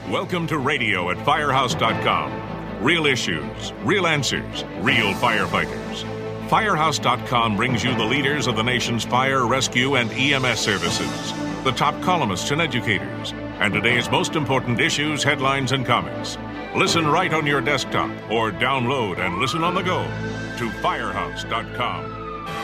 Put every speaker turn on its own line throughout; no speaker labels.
Welcome to radio at Firehouse.com. Real issues, real answers, real firefighters. Firehouse.com brings you the leaders of the nation's fire, rescue, and EMS services, the top columnists and educators, and today's most important issues, headlines, and comments. Listen right on your desktop or download and listen on the go to Firehouse.com.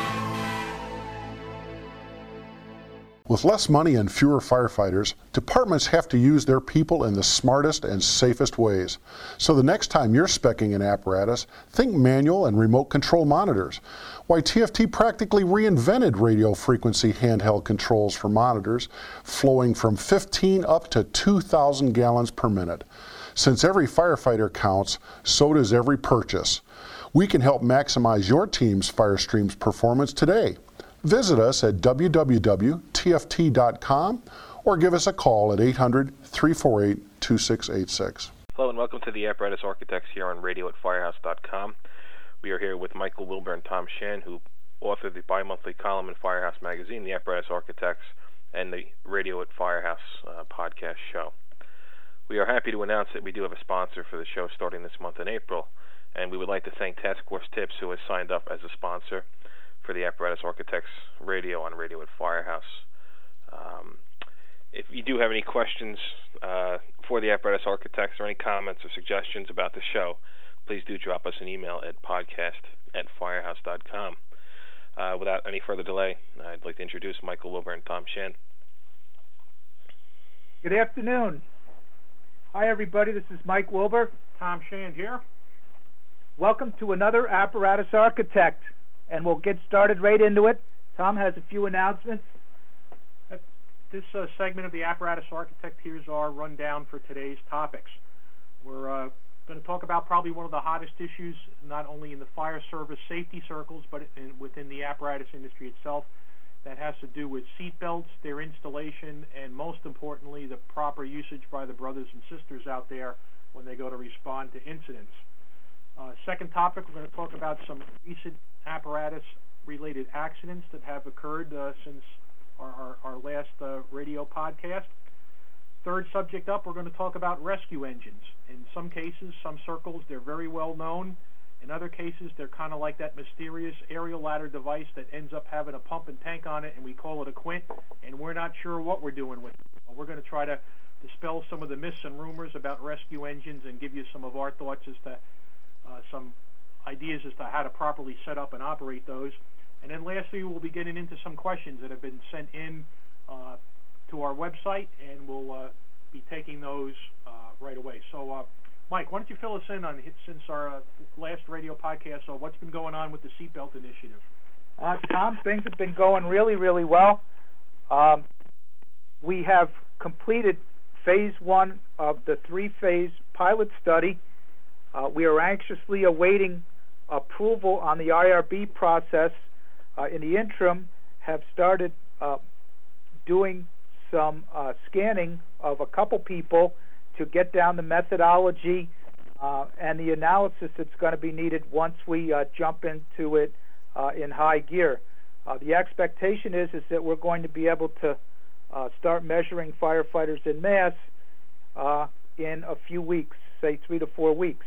With less money and fewer firefighters, departments have to use their people in the smartest and safest ways. So the next time you're speccing an apparatus, think manual and remote control monitors. Why, TFT practically reinvented radio frequency handheld controls for monitors, flowing from 15 up to 2,000 gallons per minute. Since every firefighter counts, so does every purchase. We can help maximize your team's FireStream's performance today. Visit us at www.tft.com or give us a call at 800-348-2686.
Hello and welcome to the Apparatus Architects here on radio at Firehouse.com. We are here with Michael Wilbur and Tom Shan, who authored the bi-monthly column in Firehouse Magazine, the Apparatus Architects, and the Radio at Firehouse podcast show. We are happy to announce that we do have a sponsor for the show starting this month in April, and we would like to thank Task Force Tips, who has signed up as a sponsor for the Apparatus Architects radio on Radio at Firehouse. If you do have any questions for the Apparatus Architects or any comments or suggestions about the show, please do drop us an email at podcast@firehouse.com. Without any further delay, I'd like to introduce Michael Wilbur and Tom Shan.
Good afternoon. Hi, everybody. This is Mike Wilbur.
Tom Shan here.
Welcome to another Apparatus Architect. And we'll get started right into it. Tom has a few announcements.
This segment of the Apparatus Architect, here's our rundown for today's topics. We're going to talk about probably one of the hottest issues, not only in the fire service safety circles, but within the apparatus industry itself. That has to do with seat belts, their installation, and most importantly, the proper usage by the brothers and sisters out there when they go to respond to incidents. Second topic, we're going to talk about some recent apparatus-related accidents that have occurred since our last radio podcast. Third subject up, we're going to talk about rescue engines. In some cases, some circles, they're very well known. In other cases, they're kind of like that mysterious aerial ladder device that ends up having a pump and tank on it, and we call it a quint, and we're not sure what we're doing with it. We're going to try to dispel some of the myths and rumors about rescue engines and give you some of our thoughts as to some ideas as to how to properly set up and operate those. And then lastly, we'll be getting into some questions that have been sent in to our website, and we'll be taking those right away. So, Mike, why don't you fill us in on, since our last radio podcast, so what's been going on with the seatbelt initiative?
Tom, things have been going really, really well. We have completed phase one of the three-phase pilot study. We are anxiously awaiting approval on the IRB process. In the interim, have started doing some scanning of a couple people to get down the methodology and the analysis that's going to be needed once we jump into it in high gear. The expectation is that we're going to be able to start measuring firefighters en masse in a few weeks, say 3 to 4 weeks.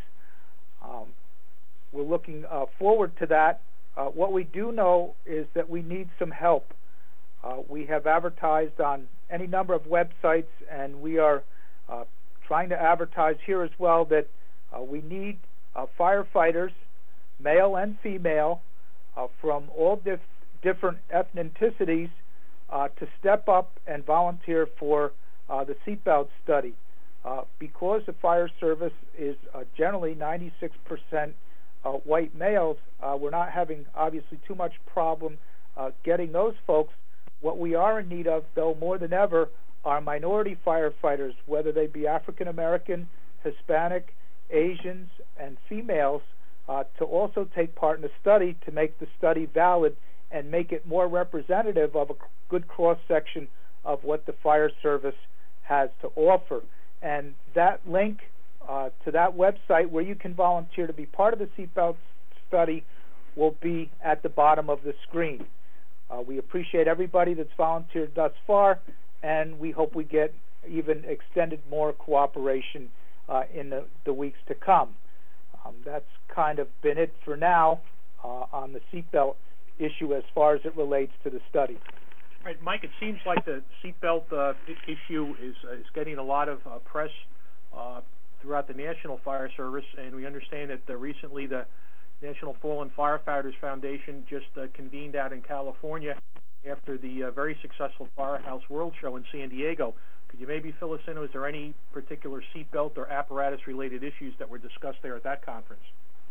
We're looking forward to that. What we do know is that we need some help. We have advertised on any number of websites, and we are trying to advertise here as well that we need firefighters, male and female, from all different ethnicities to step up and volunteer for the seatbelt study. Because the fire service is generally 96% white males, we're not having obviously too much problem getting those folks. What we are in need of, though, more than ever, are minority firefighters, whether they be African American, Hispanic, Asians, and females, to also take part in the study to make the study valid and make it more representative of a good cross-section of what the fire service has to offer. And that link to that website where you can volunteer to be part of the seatbelt study will be at the bottom of the screen. We appreciate everybody that's volunteered thus far, and we hope we get even extended more cooperation in the weeks to come. That's kind of been it for now on the seatbelt issue as far as it relates to the study.
Right, Mike, it seems like the seatbelt issue is getting a lot of press throughout the National Fire Service, and we understand that recently the National Fallen Firefighters Foundation just convened out in California after the very successful Firehouse World Show in San Diego. Could you maybe fill us in? Was there any particular seatbelt or apparatus-related issues that were discussed there at that conference?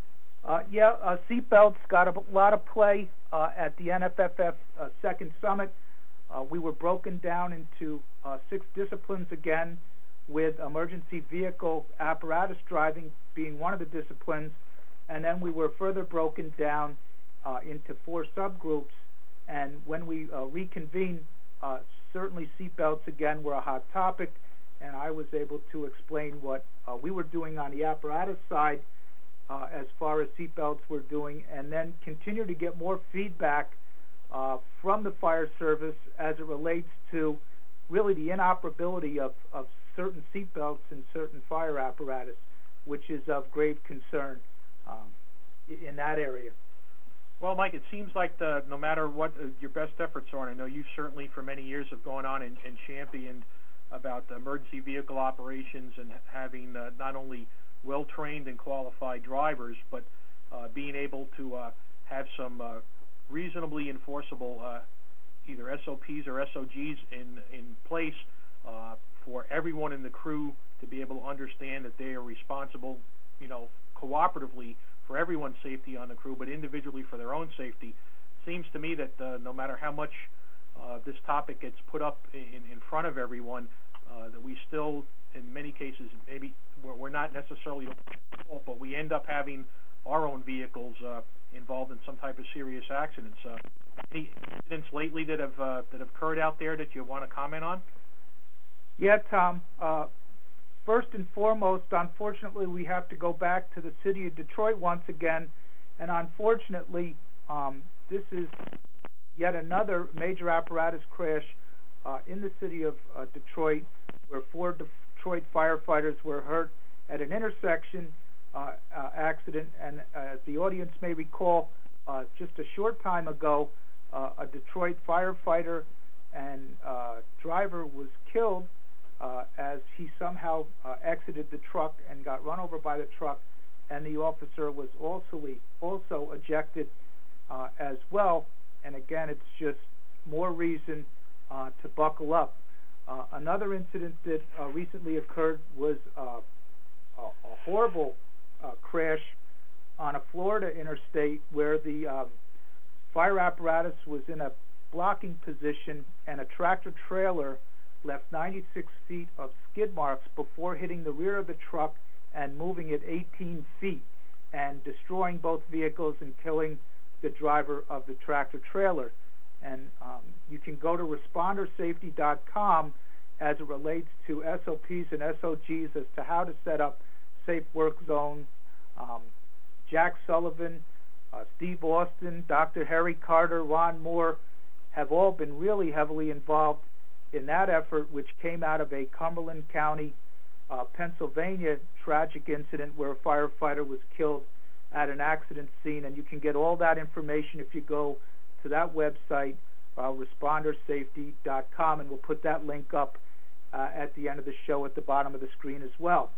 Seatbelts got a lot of play at the NFFF Second Summit. We were broken down into 6 disciplines again, with emergency vehicle apparatus driving being one of the disciplines, and then we were further broken down into 4 subgroups. And when we reconvened, certainly seatbelts again were a hot topic, and I was able to explain what we were doing on the apparatus side as far as seatbelts were doing, and then continue to get more feedback from the fire service as it relates to really the inoperability of certain seatbelts in certain fire apparatus, which is of grave concern in that area.
Well, Mike, it seems like no matter what your best efforts are, and I know you certainly for many years have gone on and championed about emergency vehicle operations and having not only well-trained and qualified drivers, but being able to have some reasonably enforceable either SOPs or SOGs in place for everyone in the crew to be able to understand that they are responsible, cooperatively for everyone's safety on the crew, but individually for their own safety. Seems to me that no matter how much this topic gets put up in front of everyone, that we still, in many cases, maybe we're not necessarily, but we end up having our own vehicles involved in some type of serious accidents. Any incidents lately that have occurred out there that you want to comment on?
Yeah, Tom. First and foremost, unfortunately, we have to go back to the city of Detroit once again, and unfortunately, this is yet another major apparatus crash in the city of Detroit, where 4 Detroit firefighters were hurt at an intersection accident. And as the audience may recall, just a short time ago, a Detroit firefighter and driver was killed as he somehow exited the truck and got run over by the truck, and the officer was also ejected as well. And again, it's just more reason to buckle up. Another incident that recently occurred was a horrible crash on a Florida interstate where the fire apparatus was in a blocking position, and a tractor trailer left 96 feet of skid marks before hitting the rear of the truck and moving it 18 feet and destroying both vehicles and killing the driver of the tractor trailer. And you can go to respondersafety.com as it relates to SOPs and SOGs as to how to set up safe work zones. Jack Sullivan, Steve Austin, Dr. Harry Carter, Ron Moore have all been really heavily involved in that effort, which came out of a Cumberland County, Pennsylvania tragic incident where a firefighter was killed at an accident scene. And you can get all that information if you go to that website, respondersafety.com, and we'll put that link up at the end of the show at the bottom of the screen as well.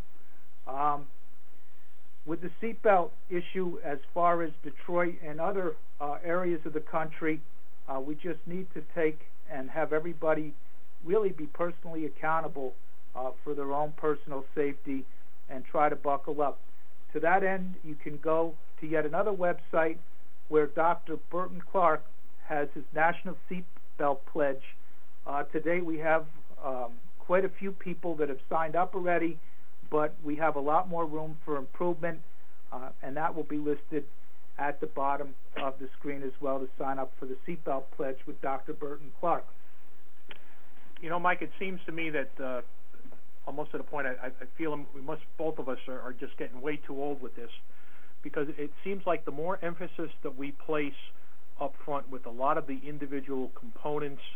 With the seatbelt issue, as far as Detroit and other areas of the country, we just need to take and have everybody really be personally accountable for their own personal safety and try to buckle up. To that end, you can go to yet another website where Dr. Burton Clark has his National Seatbelt Pledge. To date, we have quite a few people that have signed up already, but we have a lot more room for improvement, and that will be listed at the bottom of the screen as well to sign up for the Seatbelt Pledge with Dr. Burton Clark.
Mike, it seems to me that almost at a point I feel both of us are just getting way too old with this, because it seems like the more emphasis that we place up front with a lot of the individual components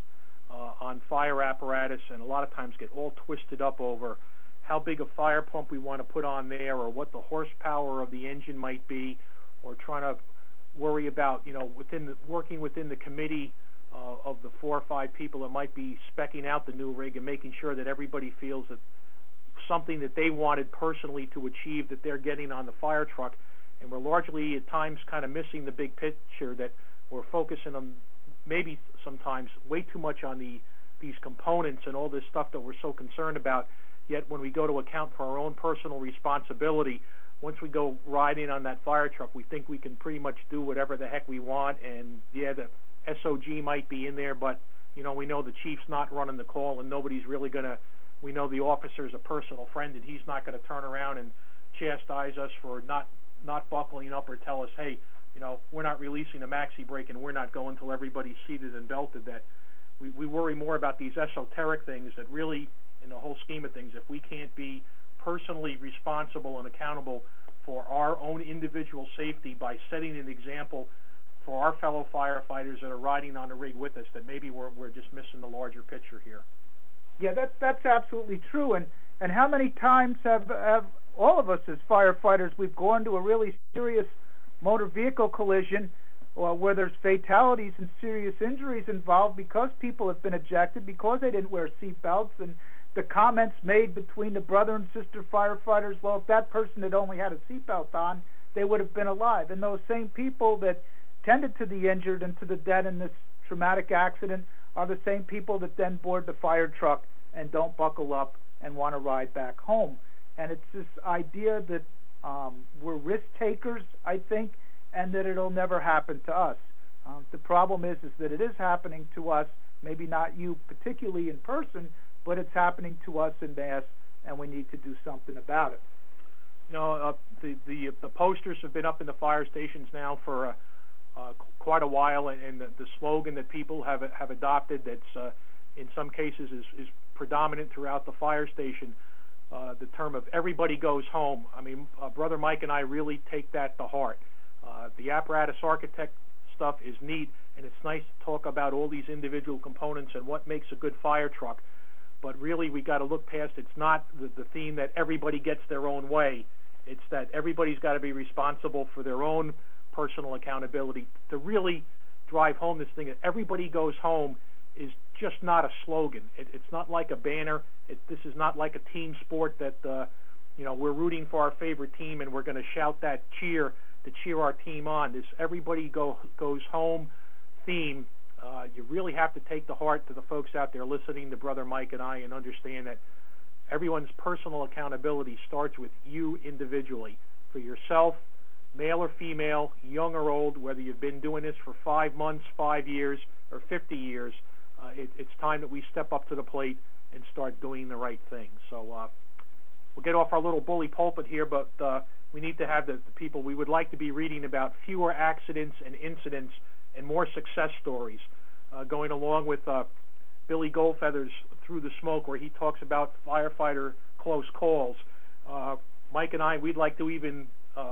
on fire apparatus, and a lot of times get all twisted up over how big a fire pump we want to put on there, or what the horsepower of the engine might be, or trying to worry about, working within the committee of the 4 or 5 people that might be speccing out the new rig and making sure that everybody feels that something that they wanted personally to achieve that they're getting on the fire truck. And we're largely at times kind of missing the big picture, that we're focusing on maybe sometimes way too much on these components and all this stuff that we're so concerned about. Yet when we go to account for our own personal responsibility, once we go riding on that fire truck, we think we can pretty much do whatever the heck we want. And yeah, the SOG might be in there, but we know the chief's not running the call, and nobody's really we know the officer's a personal friend, and he's not going to turn around and chastise us for not buckling up or tell us, hey, we're not releasing a maxi brake and we're not going until everybody's seated and belted. That we worry more about these esoteric things that really, in the whole scheme of things, if we can't be personally responsible and accountable for our own individual safety by setting an example for our fellow firefighters that are riding on the rig with us, that maybe we're just missing the larger picture here.
Yeah, that's absolutely true. And how many times have all of us as firefighters, we've gone to a really serious motor vehicle collision where there's fatalities and serious injuries involved because people have been ejected because they didn't wear seat belts, and the comments made between the brother and sister firefighters, well, if that person had only had a seat belt on, they would have been alive. And those same people that tended to the injured and to the dead in this traumatic accident are the same people that then board the fire truck and don't buckle up and want to ride back home. And it's this idea that we're risk takers, I think, and that it'll never happen to us. The problem is that it is happening to us, maybe not you particularly in person, but it's happening to us in mass, and we need to do something about it.
The posters have been up in the fire stations now for quite a while, and the slogan that people have adopted, that's in some cases is predominant throughout the fire station, the term of everybody goes home. I mean, Brother Mike and I really take that to heart. The apparatus architect stuff is neat, and it's nice to talk about all these individual components and what makes a good fire truck. But really, we got to look past. It's not the theme that everybody gets their own way. It's that everybody's got to be responsible for their own personal accountability to really drive home this thing that everybody goes home is just not a slogan. It's not like a banner. This is not like a team sport that we're rooting for our favorite team and we're going to shout that cheer to cheer our team on. This everybody goes home theme. You really have to take to heart to the folks out there listening to Brother Mike and I and understand that everyone's personal accountability starts with you individually. For yourself, male or female, young or old, whether you've been doing this for 5 months, 5 years, or 50 years, it's time that we step up to the plate and start doing the right thing. So we'll get off our little bully pulpit here, but we need to have the people. We would like to be reading about fewer accidents and incidents and more success stories, going along with Billy Goldfeather's Through the Smoke, where he talks about firefighter close calls. Mike and I, we'd like to even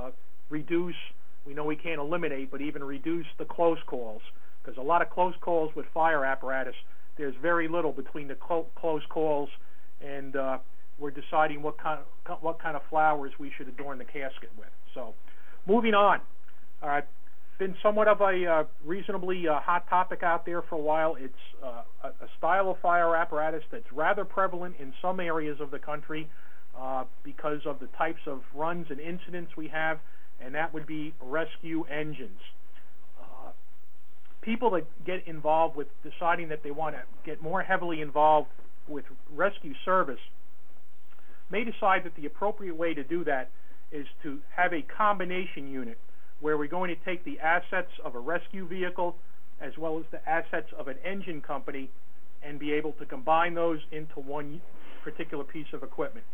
reduce, we know we can't eliminate, but even reduce the close calls, because a lot of close calls with fire apparatus, there's very little between the close calls and we're deciding what kind of flowers we should adorn the casket with. So, moving on. All right. Been somewhat of a reasonably hot topic out there for a while. It's a style of fire apparatus that's rather prevalent in some areas of the country because of the types of runs and incidents we have, and that would be rescue engines. People that get involved with deciding that they want to get more heavily involved with rescue service may decide that the appropriate way to do that is to have a combination unit where we're going to take the assets of a rescue vehicle as well as the assets of an engine company and be able to combine those into one particular piece of equipment.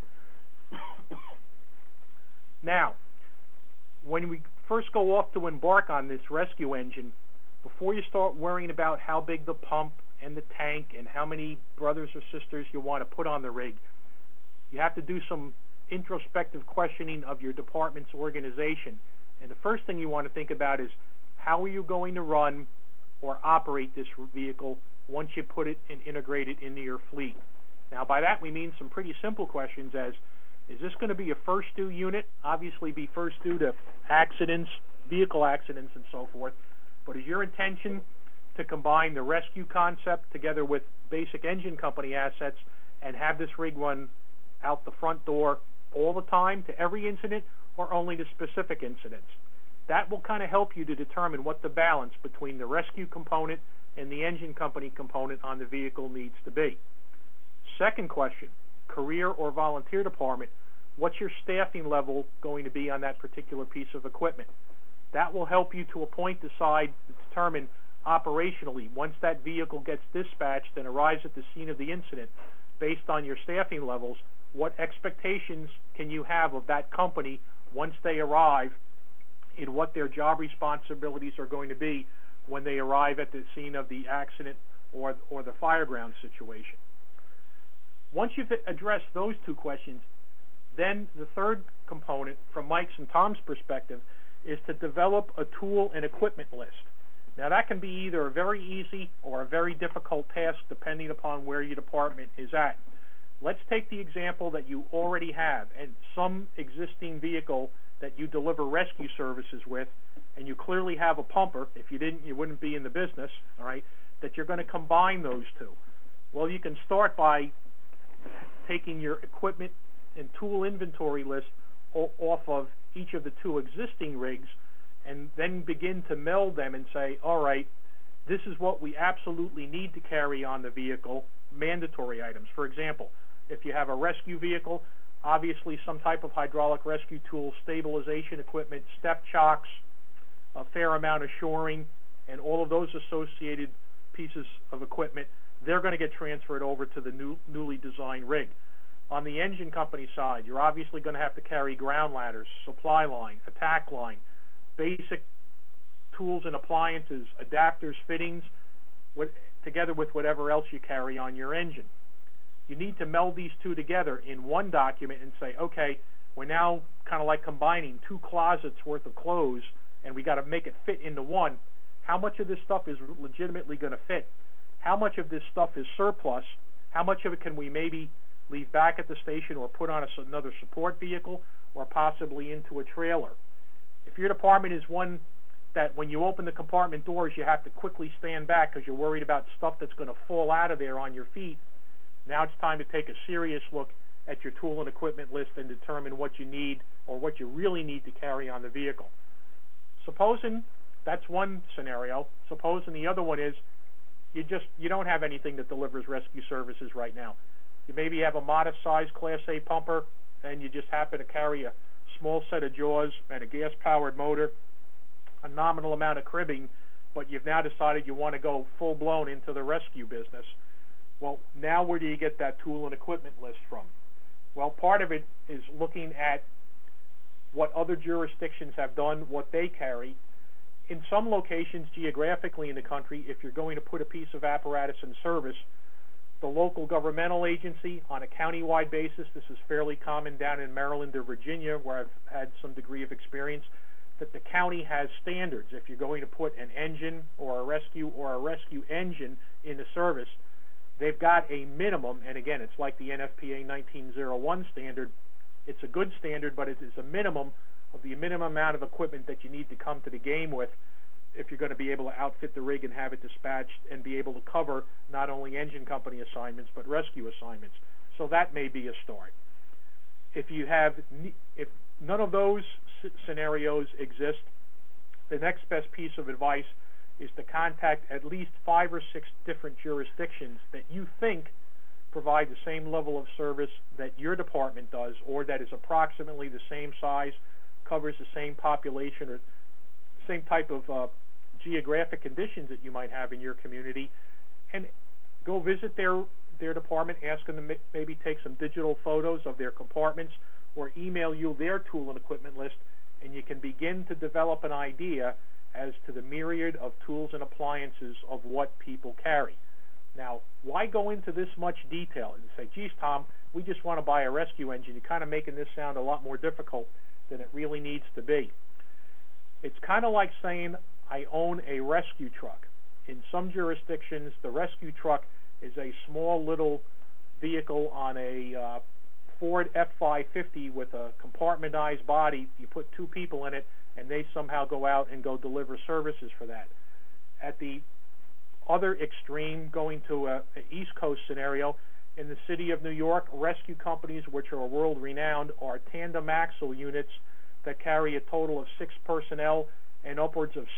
Now, when we first go off to embark on this rescue engine, before you start worrying about how big the pump and the tank and how many brothers or sisters you want to put on the rig, you have to do some introspective questioning of your department's organization. And the first thing you want to think about is how are you going to run or operate this vehicle once you put it and integrate it into your fleet. Now, by that we mean some pretty simple questions as, is this going to be a first due unit? Obviously be first due to accidents, vehicle accidents, and so forth. But is your intention to combine the rescue concept together with basic engine company assets and have this rig run out the front door all the time to every incident, or only to specific incidents? That will kind of help you to determine what the balance between the rescue component and the engine company component on the vehicle needs to be. Second question, career or volunteer department, what's your staffing level going to be on that particular piece of equipment? That will help you to a point determine operationally, once that vehicle gets dispatched and arrives at the scene of the incident, based on your staffing levels, what expectations can you have of that company once they arrive, in what their job responsibilities are going to be when they arrive at the scene of the accident or the fireground situation. Once you've addressed those two questions, then the third component, from Mike's and Tom's perspective, is to develop a tool and equipment list. Now, that can be either a very easy or a very difficult task depending upon where your department is at. Let's take the example that you already have and some existing vehicle that you deliver rescue services with, and you clearly have a pumper. If you didn't, you wouldn't be in the business, all right, that you're going to combine those two. Well, you can start by taking your equipment and tool inventory list off of each of the two existing rigs, and then begin to meld them and say, all right, this is what we absolutely need to carry on the vehicle, mandatory items. For example, if you have a rescue vehicle, obviously some type of hydraulic rescue tool, stabilization equipment, step chocks, a fair amount of shoring, and all of those associated pieces of equipment, they're going to get transferred over to the newly designed rig. On the engine company side, you're obviously going to have to carry ground ladders, supply line, attack line, basic tools and appliances, adapters, fittings, together with whatever else you carry on your engine. You need to meld these two together in one document and say, okay, we're now kind of like combining two closets worth of clothes, and we got to make it fit into one. How much of this stuff is legitimately going to fit? How much of this stuff is surplus? How much of it can we maybe leave back at the station or put on another support vehicle or possibly into a trailer? If your department is one that when you open the compartment doors you have to quickly stand back because you're worried about stuff that's going to fall out of there on your feet, now it's time to take a serious look at your tool and equipment list and determine what you need or what you really need to carry on the vehicle. Supposing that's one scenario. Supposing the other one is you don't have anything that delivers rescue services right now. You maybe have a modest-sized Class A pumper, and you just happen to carry a small set of jaws and a gas-powered motor, a nominal amount of cribbing, but you've now decided you want to go full-blown into the rescue business. Well, now where do you get that tool and equipment list from? Well, part of it is looking at what other jurisdictions have done, what they carry. In some locations geographically in the country, if you're going to put a piece of apparatus in service, the local governmental agency on a county-wide basis, this is fairly common down in Maryland or Virginia where I've had some degree of experience, that the county has standards. If you're going to put an engine or a rescue engine into service, they've got a minimum, and again, it's like the NFPA 1901 standard. It's a good standard, but it is a minimum of the minimum amount of equipment that you need to come to the game with if you're going to be able to outfit the rig and have it dispatched and be able to cover not only engine company assignments but rescue assignments. So that may be a start. If none of those scenarios exist, the next best piece of advice is to contact at least 5 or 6 different jurisdictions that you think provide the same level of service that your department does, or that is approximately the same size, covers the same population or same type of geographic conditions that you might have in your community, and go visit their department, ask them to maybe take some digital photos of their compartments or email you their tool and equipment list, and you can begin to develop an idea as to the myriad of tools and appliances of what people carry. Now, why go into this much detail and say, geez, Tom, we just want to buy a rescue engine? You're kind of making this sound a lot more difficult than it really needs to be. It's kind of like saying, I own a rescue truck. in some jurisdictions, the rescue truck is a small little vehicle on a Ford F-550 with a compartmentized body. You put two people in it, and they somehow go out and go deliver services for that. At the other extreme, going to an East Coast scenario, in the city of New York, rescue companies, which are world-renowned, are tandem axle units that carry a total of 6 personnel and upwards of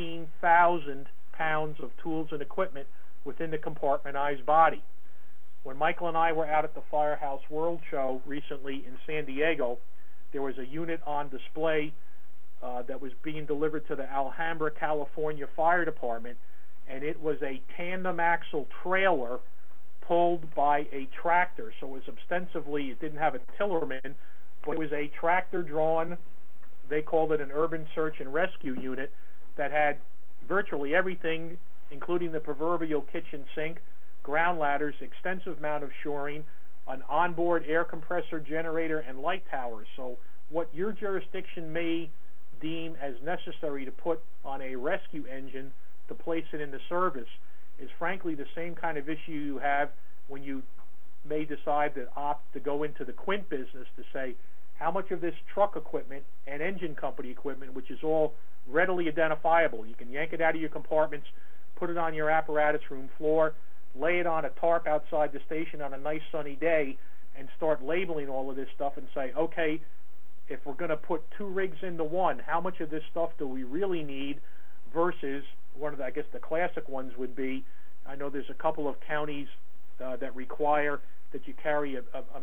16,000 pounds of tools and equipment within the compartmentized body. When Michael and I were out at the Firehouse World Show recently in San Diego, there was a unit on display that was being delivered to the Alhambra, California Fire Department, and it was a tandem axle trailer pulled by a tractor. So it was ostensibly, it didn't have a tillerman, but it was a tractor drawn, they called it an urban search and rescue unit, that had virtually everything, including the proverbial kitchen sink, ground ladders, extensive amount of shoring, an onboard air compressor generator, and light towers. So what your jurisdiction may deem as necessary to put on a rescue engine to place it into service is frankly the same kind of issue you have when you may decide to opt to go into the Quint business, to say how much of this truck equipment and engine company equipment, which is all readily identifiable, you can yank it out of your compartments, put it on your apparatus room floor, lay it on a tarp outside the station on a nice sunny day, and start labeling all of this stuff and say, okay, if we're going to put 2 rigs into one, how much of this stuff do we really need versus one of the, I guess the classic ones would be, I know there's a couple of counties that require that you carry a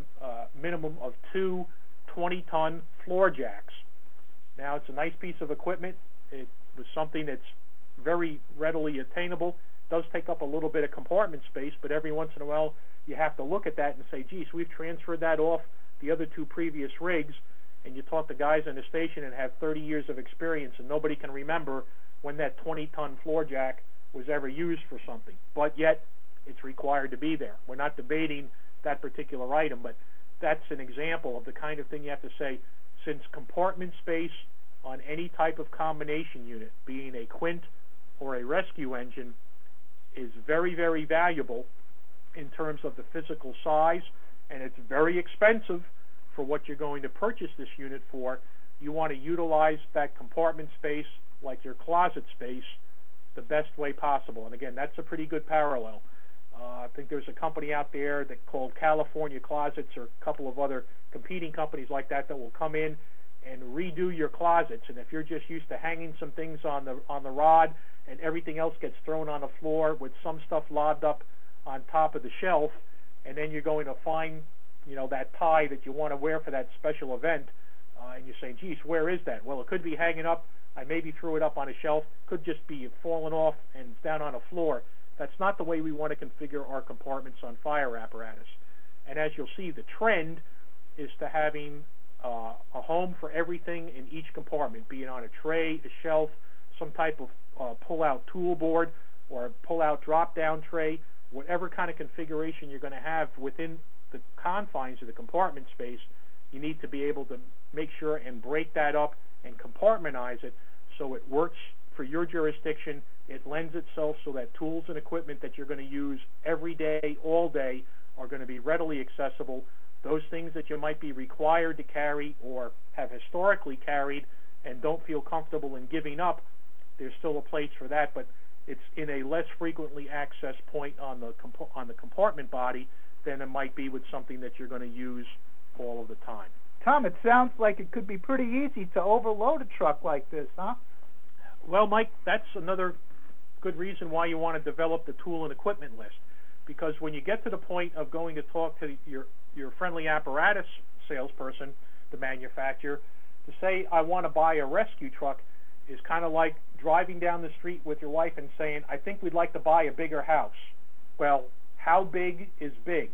minimum of 2 20-ton floor jacks. Now, it's a nice piece of equipment. It was something that's very readily attainable. It does take up a little bit of compartment space, but every once in a while you have to look at that and say, geez, we've transferred that off the other 2 previous rigs, and you talk to guys in the station and have 30 years of experience, and nobody can remember when that 20-ton floor jack was ever used for something. But yet, it's required to be there. We're not debating that particular item, but that's an example of the kind of thing you have to say, since compartment space on any type of combination unit, being a Quint or a rescue engine, is very, very valuable in terms of the physical size, and it's very expensive for what you're going to purchase this unit for. You want to utilize that compartment space like your closet space the best way possible. And again, that's a pretty good parallel. I think there's a company out there that called California Closets, or a couple of other competing companies like that will come in and redo your closets. And if you're just used to hanging some things on the rod and everything else gets thrown on the floor with some stuff lobbed up on top of the shelf, and then you're going to find, that tie that you want to wear for that special event, and you say, geez, where is that? Well, it could be hanging up. I maybe threw it up on a shelf. Could just be falling off and it's down on a floor. That's not the way we want to configure our compartments on fire apparatus. And as you'll see, the trend is to having a home for everything in each compartment, be it on a tray, a shelf, some type of pull-out tool board, or a pull-out drop-down tray, whatever kind of configuration you're going to have within the confines of the compartment space. You need to be able to make sure and break that up and compartmentize it so it works for your jurisdiction. It lends itself so that tools and equipment that you're going to use every day, all day, are going to be readily accessible. Those things that you might be required to carry or have historically carried and don't feel comfortable in giving up, there's still a place for that, but it's in a less frequently accessed point on the compartment body than it might be with something that you're going to use all of the time.
Tom, it sounds like it could be pretty easy to overload a truck like this, huh?
Well, Mike, that's another good reason why you want to develop the tool and equipment list, because when you get to the point of going to talk to your friendly apparatus salesperson, the manufacturer, to say, I want to buy a rescue truck, is kind of like driving down the street with your wife and saying, I think we'd like to buy a bigger house. Well, how big is big?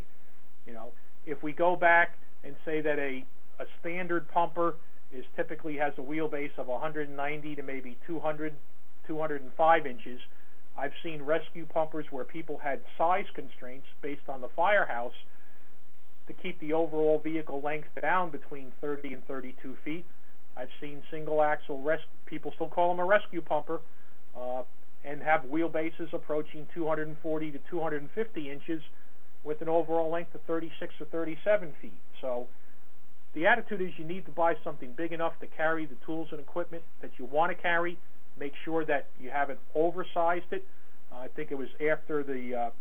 If we go back and say that a standard pumper typically has a wheelbase of 190 to maybe 200, 205 inches. I've seen rescue pumpers where people had size constraints based on the firehouse to keep the overall vehicle length down between 30 and 32 feet. I've seen single axle people still call them a rescue pumper, and have wheelbases approaching 240 to 250 inches with an overall length of 36 or 37 feet. So the attitude is you need to buy something big enough to carry the tools and equipment that you want to carry. Make sure that you haven't oversized it. I think it was after the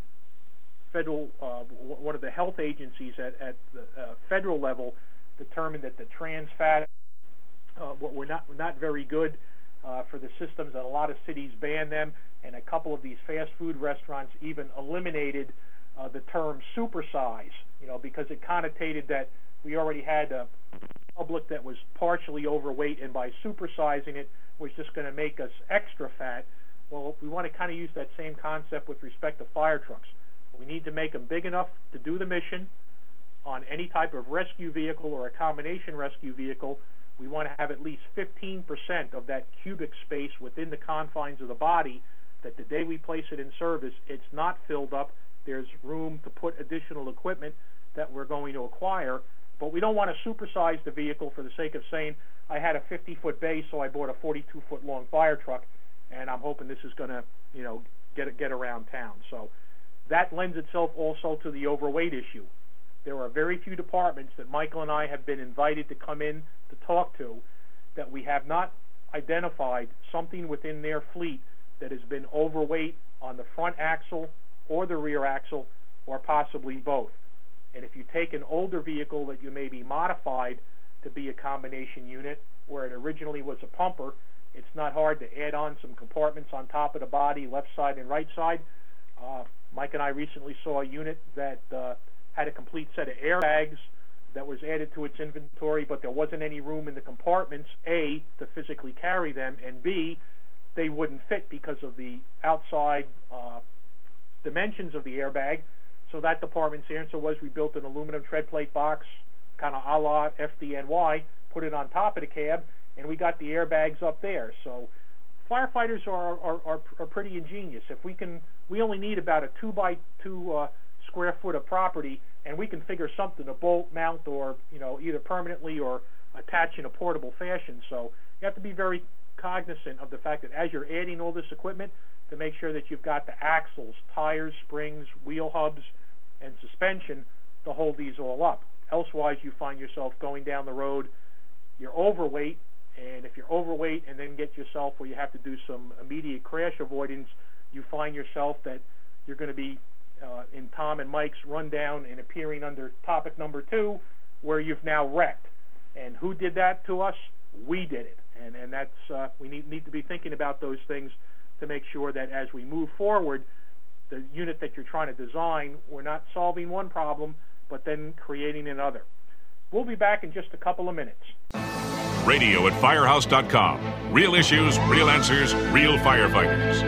federal, one of the health agencies at the federal level determined that the trans fat were not very good for the systems, and a lot of cities banned them, and a couple of these fast food restaurants even eliminated the term supersize, because it connotated that we already had a public that was partially overweight, and by supersizing it was just going to make us extra fat. Well, we want to kind of use that same concept with respect to fire trucks. We need to make them big enough to do the mission on any type of rescue vehicle or a combination rescue vehicle. We want to have at least 15% of that cubic space within the confines of the body, that the day we place it in service, it's not filled up. There's room to put additional equipment that we're going to acquire. But we don't want to supersize the vehicle for the sake of saying, I had a 50-foot base, so I bought a 42-foot long fire truck, and I'm hoping this is going to, get around town. So that lends itself also to the overweight issue. There are very few departments that Michael and I have been invited to come in to talk to that we have not identified something within their fleet that has been overweight on the front axle or the rear axle, or possibly both. And if you take an older vehicle that you may be modified to be a combination unit, where it originally was a pumper, it's not hard to add on some compartments on top of the body, left side and right side. Mike and I recently saw a unit that had a complete set of airbags that was added to its inventory, but there wasn't any room in the compartments, A, to physically carry them, and B, they wouldn't fit because of the outside dimensions of the airbag. So that department's answer was, we built an aluminum tread plate box, kind of a la FDNY, put it on top of the cab, and we got the airbags up there. So firefighters are pretty ingenious. If we only need about a 2x2 square foot of property, and we can figure something to bolt, mount, or either permanently or attach in a portable fashion. So you have to be very cognizant of the fact that as you're adding all this equipment, to make sure that you've got the axles, tires, springs, wheel hubs, and suspension to hold these all up. Elsewise, you find yourself going down the road, you're overweight, and if you're overweight and then get yourself where you have to do some immediate crash avoidance, you find yourself that you're going to be in Tom and Mike's rundown and appearing under topic number 2, where you've now wrecked. And who did that to us? We did it. And that's we need to be thinking about those things to make sure that as we move forward, the unit that you're trying to design, we're not solving one problem, but then creating another. We'll be back in just a couple of minutes.
Radio at Firehouse.com. Real issues, real answers, real firefighters.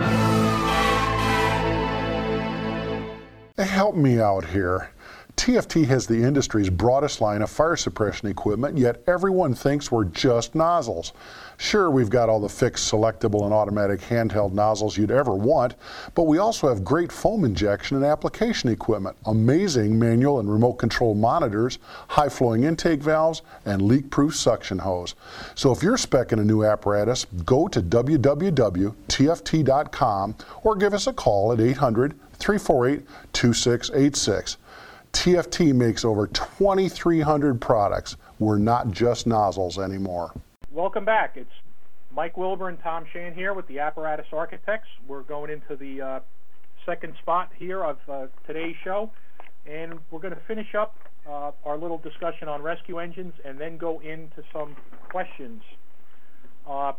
Help me out here. TFT has the industry's broadest line of fire suppression equipment, yet everyone thinks we're just nozzles. Sure, we've got all the fixed, selectable, and automatic handheld nozzles you'd ever want, but we also have great foam injection and application equipment, amazing manual and remote control monitors, high-flowing intake valves, and leak-proof suction hose. So if you're speccing a new apparatus, go to www.tft.com or give us a call at 800-348-2686. TFT makes over 2,300 products. We're not just nozzles anymore.
Welcome back. It's Mike Wilbur and Tom Shan here with the Apparatus Architects. We're going into the second spot here of today's show, and we're going to finish up our little discussion on rescue engines and then go into some questions. One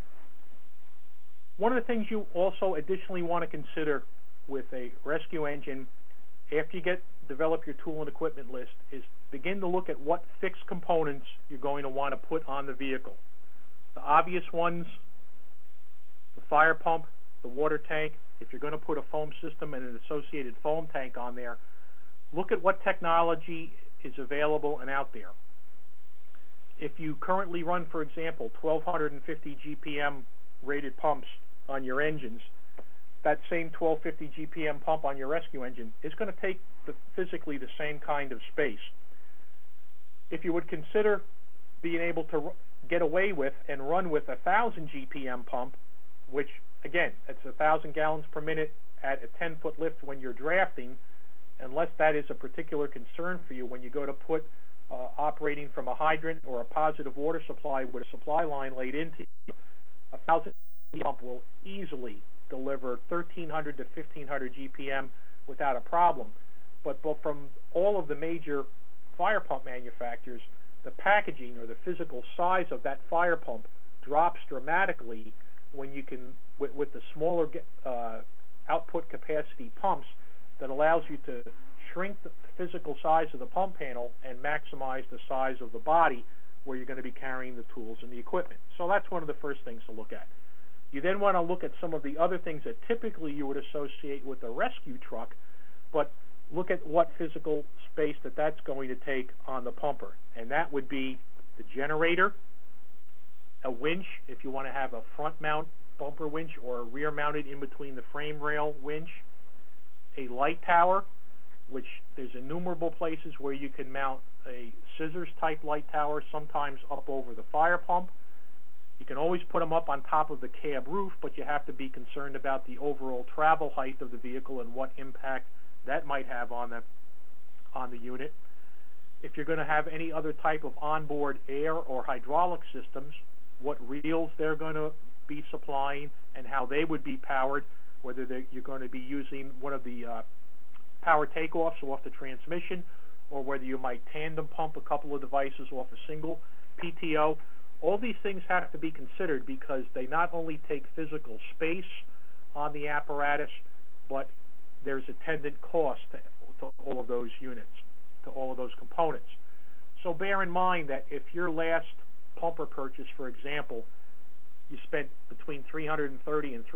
of the things you also additionally want to consider with a rescue engine, after you develop your tool and equipment list, is begin to look at what fixed components you're going to want to put on the vehicle. The obvious ones, the fire pump, the water tank. If you're going to put a foam system and an associated foam tank on there, look at what technology is available and out there. If you currently run, for example, 1,250 GPM rated pumps on your engines, that same 1,250 GPM pump on your rescue engine is going to take physically the same kind of space. If you would consider being able to get away with and run with a 1,000 GPM pump, which again, it's 1,000 gallons per minute at a 10-foot lift when you're drafting, unless that is a particular concern for you when you go to put operating from a hydrant or a positive water supply with a supply line laid into you. 1,000 pump will easily deliver 1,300 to 1,500 GPM without a problem. But from all of the major fire pump manufacturers, the packaging or the physical size of that fire pump drops dramatically when you can, with the smaller output capacity pumps, that allows you to shrink the physical size of the pump panel and maximize the size of the body where you're going to be carrying the tools and the equipment. So that's one of the first things to look at. You then want to look at some of the other things that typically you would associate with a rescue truck, but look at what physical space that's going to take on the pumper. And that would be the generator, a winch, if you want to have a front mount bumper winch or a rear mounted in between the frame rail winch, a light tower, which there's innumerable places where you can mount a scissors type light tower, sometimes up over the fire pump. You can always put them up on top of the cab roof, but you have to be concerned about the overall travel height of the vehicle and what impact that might have on the unit. If you're going to have any other type of onboard air or hydraulic systems, what reels they're going to be supplying and how they would be powered, whether you're going to be using one of the power takeoffs off the transmission, or whether you might tandem pump a couple of devices off a single PTO. All these things have to be considered because they not only take physical space on the apparatus, but there's attendant cost to all of those units, to all of those components. So bear in mind that if your last pumper purchase, for example, you spent between $330,000 and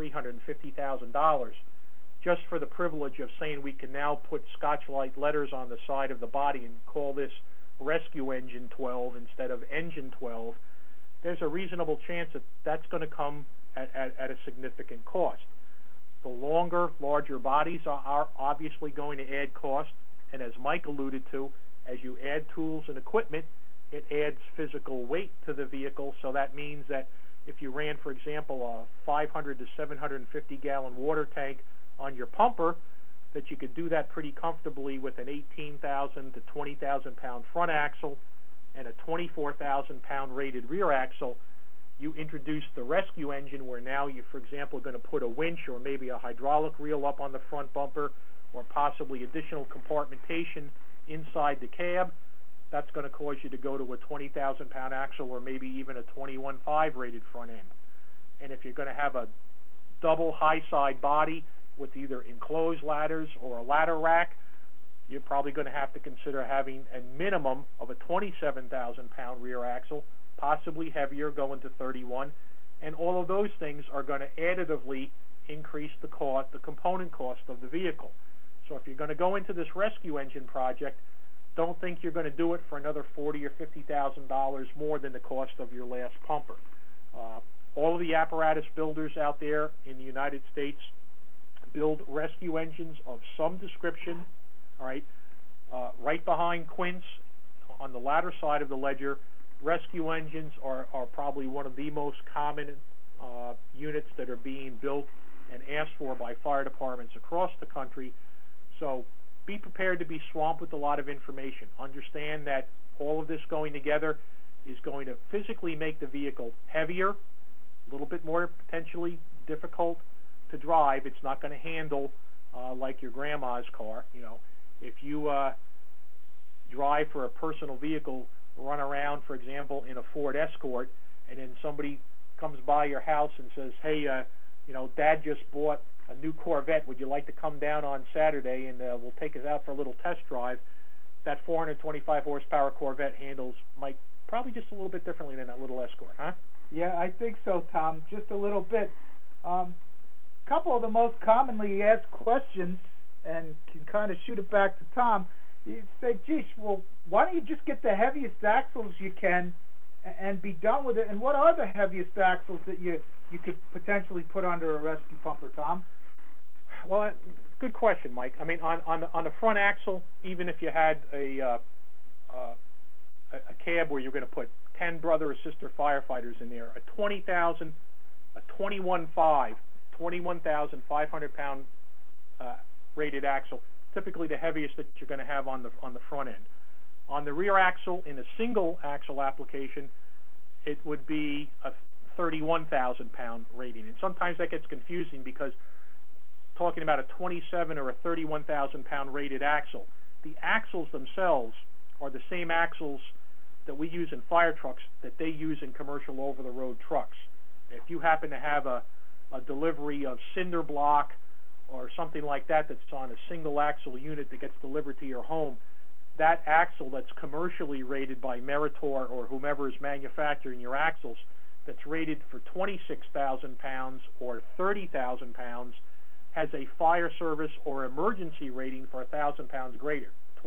$350,000 just for the privilege of saying we can now put Scotch-Lite letters on the side of the body and call this Rescue Engine 12 instead of Engine 12, there's a reasonable chance that that's going to come at a significant cost. The longer, larger bodies are obviously going to add cost, and as Mike alluded to, as you add tools and equipment, it adds physical weight to the vehicle, so that means that if you ran, for example, a 500 to 750 gallon water tank on your pumper, that you could do that pretty comfortably with an 18,000 to 20,000 pound front axle and a 24,000 pound rated rear axle. You introduce the rescue engine where now you, for example, are going to put a winch or maybe a hydraulic reel up on the front bumper or possibly additional compartmentation inside the cab. That's going to cause you to go to a 20,000 pound axle or maybe even a 21.5 rated front end. And if you're going to have a double high side body with either enclosed ladders or a ladder rack, you're probably going to have to consider having a minimum of a 27,000 pound rear axle, possibly heavier, going to 31, and all of those things are going to additively increase the cost, the component cost of the vehicle. So if you're going to go into this rescue engine project, don't think you're going to do it for another $40,000 or $50,000 more than the cost of your last pumper. All of the apparatus builders out there in the United States build rescue engines of some description. All right, right behind Quince, on the latter side of the ledger, rescue engines are probably one of the most common units that are being built and asked for by fire departments across the country. So be prepared to be swamped with a lot of information. Understand that all of this going together is going to physically make the vehicle heavier, a little bit more potentially difficult to drive. It's not going to handle like your grandma's car. You know, if you drive for a personal vehicle, run around, for example, in a Ford Escort, and then somebody comes by your house and says, hey, you know, Dad just bought a new Corvette. Would you like to come down on Saturday and we'll take us out for a little test drive? That 425 horsepower Corvette handles, Mike, probably just a little bit differently than that little Escort, huh?
Yeah, I think so, Tom, just a little bit. Couple of the most commonly asked questions, and can kind of shoot it back to Tom, you say, geez, well, why don't you just get the heaviest axles you can and be done with it? And what are the heaviest axles that you could potentially put under a rescue pumper, Tom?
Well, good question, Mike. I mean, on the front axle, even if you had a cab where you're going to put 10 brother or sister firefighters in there, a 20,000, a 21.5 21,500-pound rated axle, typically the heaviest that you're going to have on the front end. On the rear axle, in a single axle application, it would be a 31,000-pound rating. And sometimes that gets confusing because talking about a 27 or a 31,000-pound rated axle, the axles themselves are the same axles that we use in fire trucks that they use in commercial over-the-road trucks. If you happen to have a delivery of cinder block or something like that that's on a single axle unit that gets delivered to your home, that axle that's commercially rated by Meritor or whomever is manufacturing your axles, that's rated for 26,000 pounds or 30,000 pounds, has a fire service or emergency rating for 1,000 pounds greater,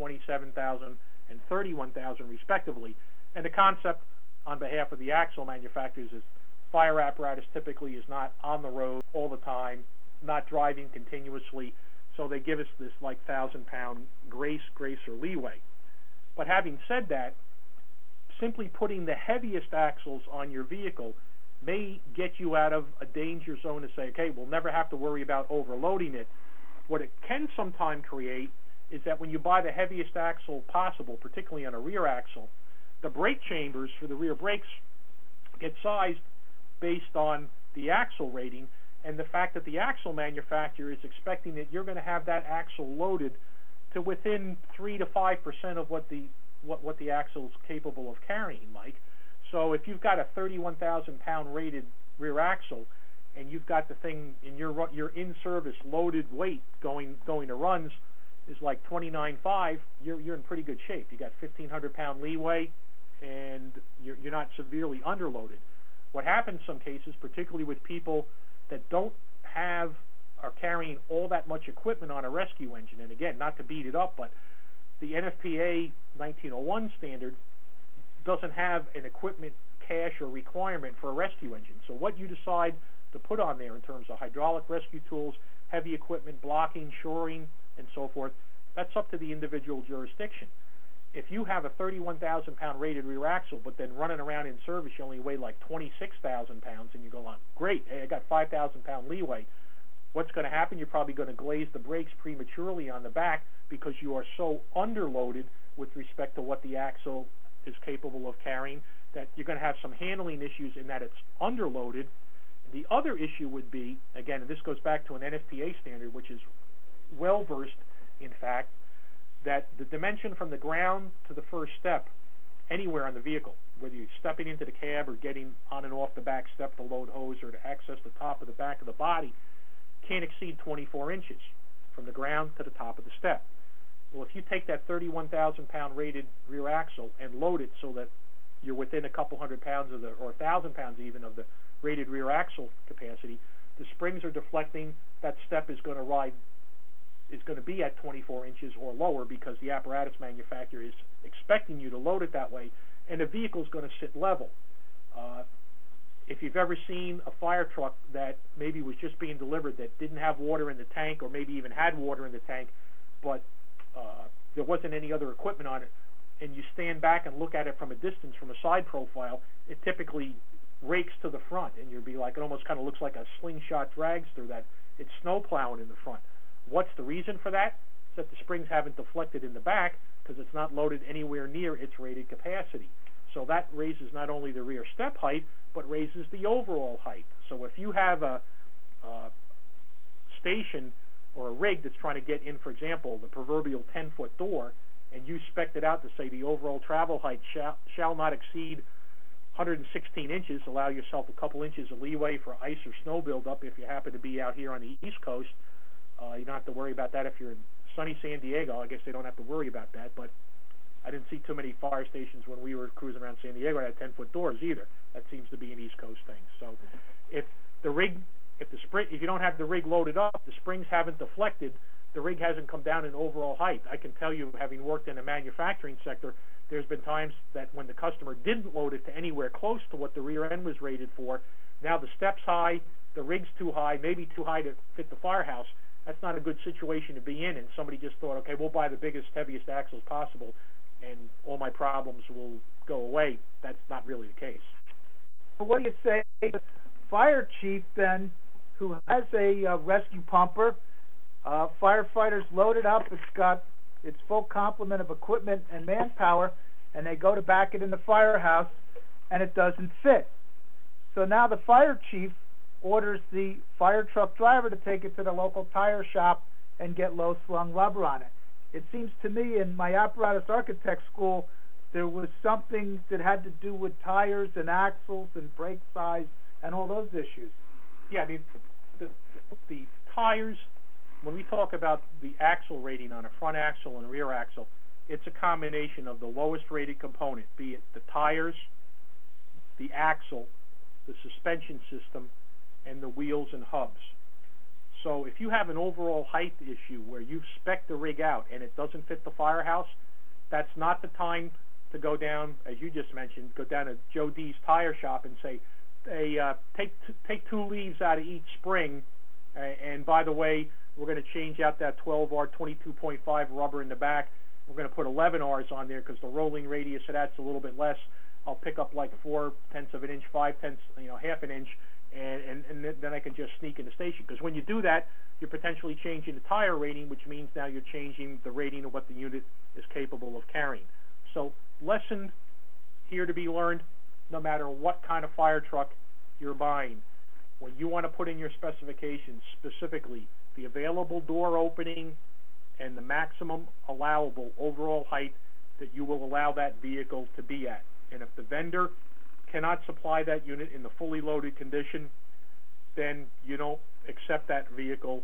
27,000 and 31,000 respectively. And the concept on behalf of the axle manufacturers is fire apparatus typically is not on the road all the time, not driving continuously, so they give us this like 1,000-pound grace or leeway. But having said that, simply putting the heaviest axles on your vehicle may get you out of a danger zone to say, okay, we'll never have to worry about overloading it. What it can sometimes create is that when you buy the heaviest axle possible, particularly on a rear axle, the brake chambers for the rear brakes get sized based on the axle rating and the fact that the axle manufacturer is expecting that you're going to have that axle loaded to within 3 to 5% of what the axle is capable of carrying, Mike. So if you've got a 31,000-pound rated rear axle and you've got the thing in your in-service loaded weight going to runs is like 29.5, you're in pretty good shape. You got 1,500-pound leeway and you're not severely underloaded. What happens in some cases, particularly with people that don't have or carrying all that much equipment on a rescue engine, and again, not to beat it up, but the NFPA 1901 standard doesn't have an equipment cache or requirement for a rescue engine. So what you decide to put on there in terms of hydraulic rescue tools, heavy equipment, blocking, shoring, and so forth, that's up to the individual jurisdiction. If you have a 31,000-pound rated rear axle, but then running around in service you only weigh like 26,000 pounds, and you go on, great, hey, I got 5,000-pound leeway, what's going to happen? You're probably going to glaze the brakes prematurely on the back because you are so underloaded with respect to what the axle is capable of carrying that you're going to have some handling issues in that it's underloaded. The other issue would be, again, and this goes back to an NFPA standard, which is well-versed, in fact, that the dimension from the ground to the first step, anywhere on the vehicle, whether you're stepping into the cab or getting on and off the back step to load hose or to access the top of the back of the body, can't exceed 24 inches from the ground to the top of the step. Well, if you take that 31,000-pound rated rear axle and load it so that you're within a couple hundred pounds of or 1,000 pounds even of the rated rear axle capacity, the springs are deflecting. That step is going to be at 24 inches or lower because the apparatus manufacturer is expecting you to load it that way, and the vehicle is going to sit level. If you've ever seen a fire truck that maybe was just being delivered that didn't have water in the tank or maybe even had water in the tank, but there wasn't any other equipment on it, and you stand back and look at it from a distance, from a side profile, it typically rakes to the front, and you'll be like, it almost kind of looks like a slingshot dragster that it's snow plowing in the front. What's the reason for that? It's that the springs haven't deflected in the back because it's not loaded anywhere near its rated capacity. So that raises not only the rear step height, but raises the overall height. So if you have a station or a rig that's trying to get in, for example, the proverbial 10-foot door, and you spec'd it out to say the overall travel height shall not exceed 116 inches, allow yourself a couple inches of leeway for ice or snow buildup if you happen to be out here on the East Coast. You don't have to worry about that if you're in sunny San Diego. I guess they don't have to worry about that, but I didn't see too many fire stations when we were cruising around San Diego that had 10-foot doors either. That seems to be an East Coast thing. So if you don't have the rig loaded up, the springs haven't deflected, the rig hasn't come down in overall height. I can tell you, having worked in the manufacturing sector, there's been times that when the customer didn't load it to anywhere close to what the rear end was rated for, now the step's high, the rig's too high, maybe too high to fit the firehouse. That's not a good situation to be in, and somebody just thought, okay, we'll buy the biggest, heaviest axles possible, and all my problems will go away. That's not really the case.
What do you say to the fire chief then who has a rescue pumper. Firefighters load it up. It's got its full complement of equipment and manpower, and they go to back it in the firehouse, and it doesn't fit. So now the fire chief orders the fire truck driver to take it to the local tire shop and get low-slung rubber on it. It seems to me in my apparatus architect school there was something that had to do with tires and axles and brake size and all those issues.
Yeah, I mean, the tires, when we talk about the axle rating on a front axle and a rear axle, it's a combination of the lowest rated component, be it the tires, the axle, the suspension system, and the wheels and hubs. So if you have an overall height issue where you've spec'd the rig out and it doesn't fit the firehouse, that's not the time to go down, as you just mentioned, go down to Joe D's tire shop and say, hey, take 2 leaves out of each spring, and by the way, we're going to change out that 12R 22.5 rubber in the back. We're going to put 11Rs on there because the rolling radius of that's a little bit less. I'll pick up like 4/10 of an inch, 5/10, half an inch, and then I can just sneak in the station. Because when you do that, you're potentially changing the tire rating, which means now you're changing the rating of what the unit is capable of carrying. So lesson here to be learned, no matter what kind of fire truck you're buying, when you want to put in your specifications, specifically the available door opening and the maximum allowable overall height that you will allow that vehicle to be at. And if the vendor cannot supply that unit in the fully loaded condition, then you don't accept that vehicle,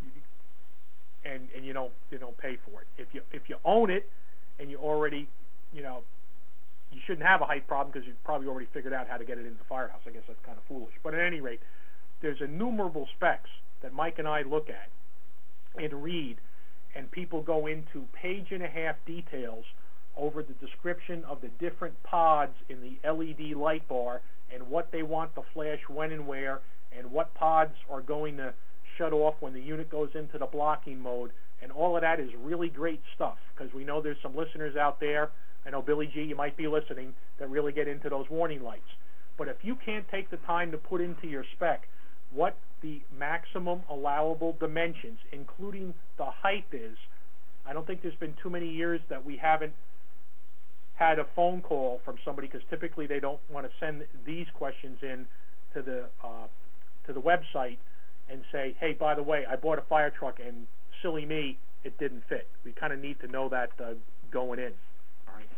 and you don't pay for it. If you own it and you already, you shouldn't have a height problem because you've probably already figured out how to get it into the firehouse. I guess that's kind of foolish. But at any rate, there's innumerable specs that Mike and I look at and read, and people go into page-and-a-half details over the description of the different pods in the LED light bar and what they want to flash when and where, and what pods are going to shut off when the unit goes into the blocking mode. And all of that is really great stuff, because we know there's some listeners out there, I know Billy G, you might be listening, that really get into those warning lights. But if you can't take the time to put into your spec what the maximum allowable dimensions, including the height, is, I don't think there's been too many years that we haven't had a phone call from somebody, because typically they don't want to send these questions in to the website and say, hey, by the way, I bought a fire truck and silly me, it didn't fit. We kind of need to know that going in. All right.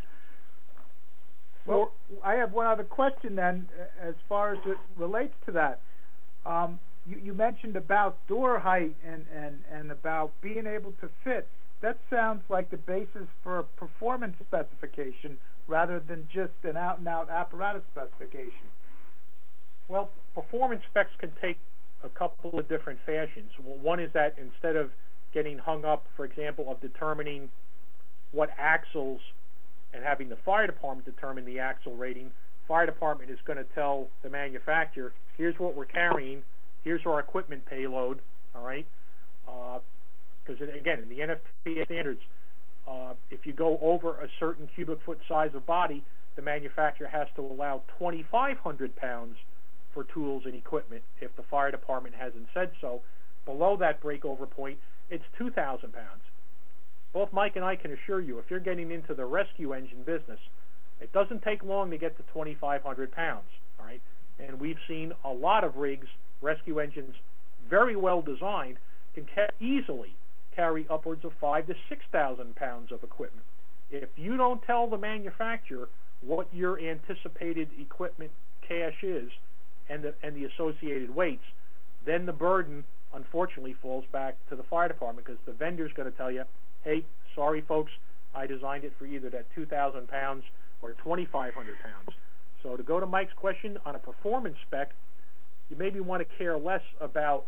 Well, I have one other question then, as far as it relates to that. You mentioned about door height and about being able to fit. That sounds like the basis for a performance specification rather than just an out-and-out apparatus specification.
Well, performance specs can take a couple of different fashions. One is that instead of getting hung up, for example, of determining what axles and having the fire department determine the axle rating, fire department is going to tell the manufacturer, here's what we're carrying, here's our equipment payload, all right? Because, again, in the NFPA standards, if you go over a certain cubic foot size of body, the manufacturer has to allow 2,500 pounds for tools and equipment if the fire department hasn't said so. Below that breakover point, it's 2,000 pounds. Both Mike and I can assure you, if you're getting into the rescue engine business, it doesn't take long to get to 2,500 pounds, all right? And we've seen a lot of rigs, rescue engines, very well designed, can easily carry upwards of 5,000 to 6,000 pounds of equipment. If you don't tell the manufacturer what your anticipated equipment cache is and the associated weights, then the burden, unfortunately, falls back to the fire department, because the vendor's going to tell you, hey, sorry, folks, I designed it for either that 2,000 pounds or 2,500 pounds. So to go to Mike's question, on a performance spec, you maybe want to care less about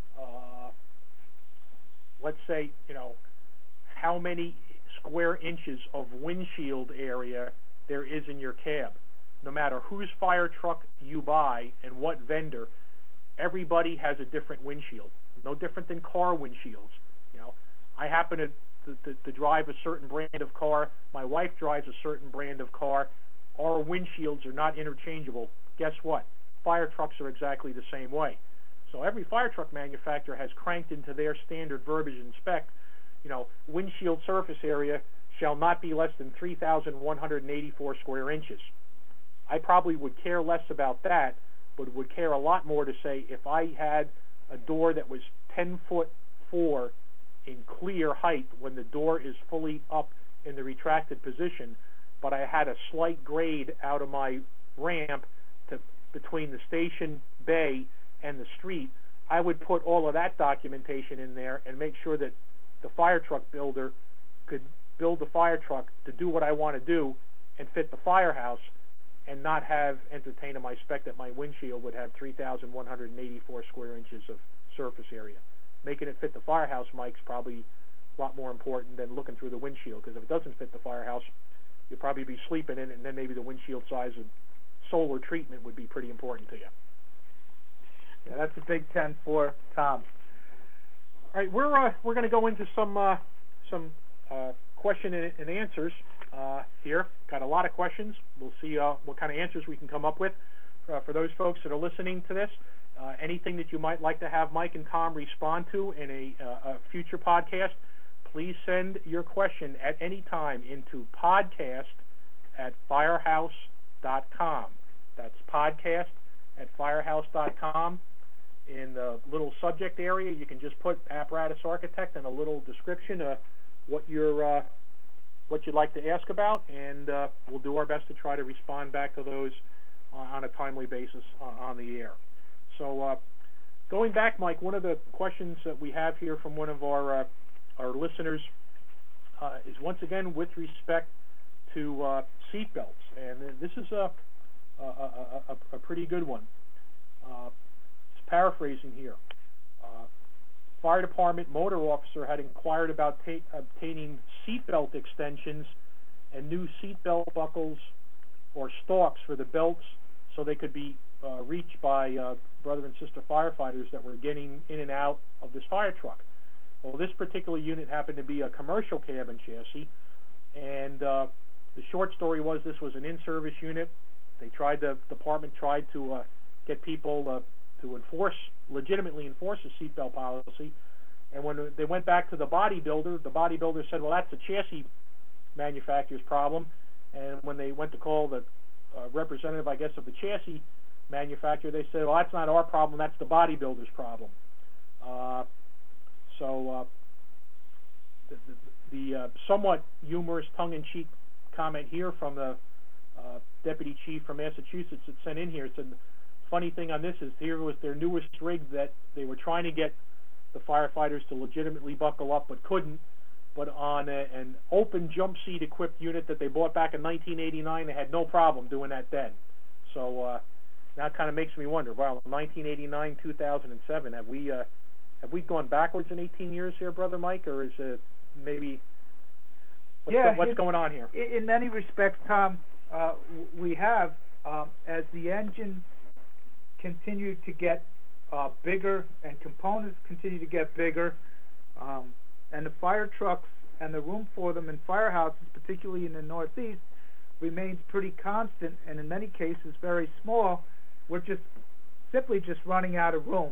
let's say, how many square inches of windshield area there is in your cab. No matter whose fire truck you buy and what vendor, everybody has a different windshield. No different than car windshields. I happen to drive a certain brand of car. My wife drives a certain brand of car. Our windshields are not interchangeable. Guess what? Fire trucks are exactly the same way. So every fire truck manufacturer has cranked into their standard verbiage and spec, windshield surface area shall not be less than 3,184 square inches. I probably would care less about that, but would care a lot more to say if I had a door that was 10'4" in clear height when the door is fully up in the retracted position, but I had a slight grade out of my ramp between the station bay and the street, I would put all of that documentation in there and make sure that the fire truck builder could build the fire truck to do what I want to do and fit the firehouse, and not have entertained in my spec that my windshield would have 3,184 square inches of surface area. Making it fit the firehouse, Mike's probably a lot more important than looking through the windshield, because if it doesn't fit the firehouse, you'll probably be sleeping in it, and then maybe the windshield size and solar treatment would be pretty important to you.
Yeah, that's a big 10 for Tom.
All right, we're going to go into some question and answers here. Got a lot of questions. We'll see what kind of answers we can come up with for those folks that are listening to this. Anything that you might like to have Mike and Tom respond to in a future podcast, please send your question at any time into podcast@firehouse.com. That's podcast@firehouse.com. In the little subject area, you can just put apparatus architect and a little description of what you'd like to ask about, and we'll do our best to try to respond back to those on a timely basis on the air. So going back, Mike, one of the questions that we have here from one of our listeners is once again with respect to seat belts, and this is a pretty good one. It's paraphrasing here. Fire department motor officer had inquired about obtaining seatbelt extensions and new seatbelt buckles or stalks for the belts so they could be reached by brother and sister firefighters that were getting in and out of this fire truck. Well, this particular unit happened to be a commercial cabin chassis, and the short story was this was an in-service unit. The department tried to get people to legitimately enforce a seatbelt policy, and when they went back to the bodybuilder said, well, that's the chassis manufacturer's problem, and when they went to call the representative, I guess, of the chassis manufacturer, they said, well, that's not our problem, that's the bodybuilder's problem. The somewhat humorous tongue-in-cheek comment here from the deputy chief from Massachusetts that sent in here said, funny thing on this is here was their newest rig that they were trying to get the firefighters to legitimately buckle up but couldn't, but on an open jump seat equipped unit that they bought back in 1989, they had no problem doing that then. So that kind of makes me wonder, wow, 1989, 2007, have we gone backwards in 18 years here, Brother Mike, or is it maybe what's going on here?
In many respects, Tom, we have, as the engine continued to get bigger and components continue to get bigger, and the fire trucks and the room for them in firehouses, particularly in the Northeast, remains pretty constant, and in many cases very small. We're simply running out of room.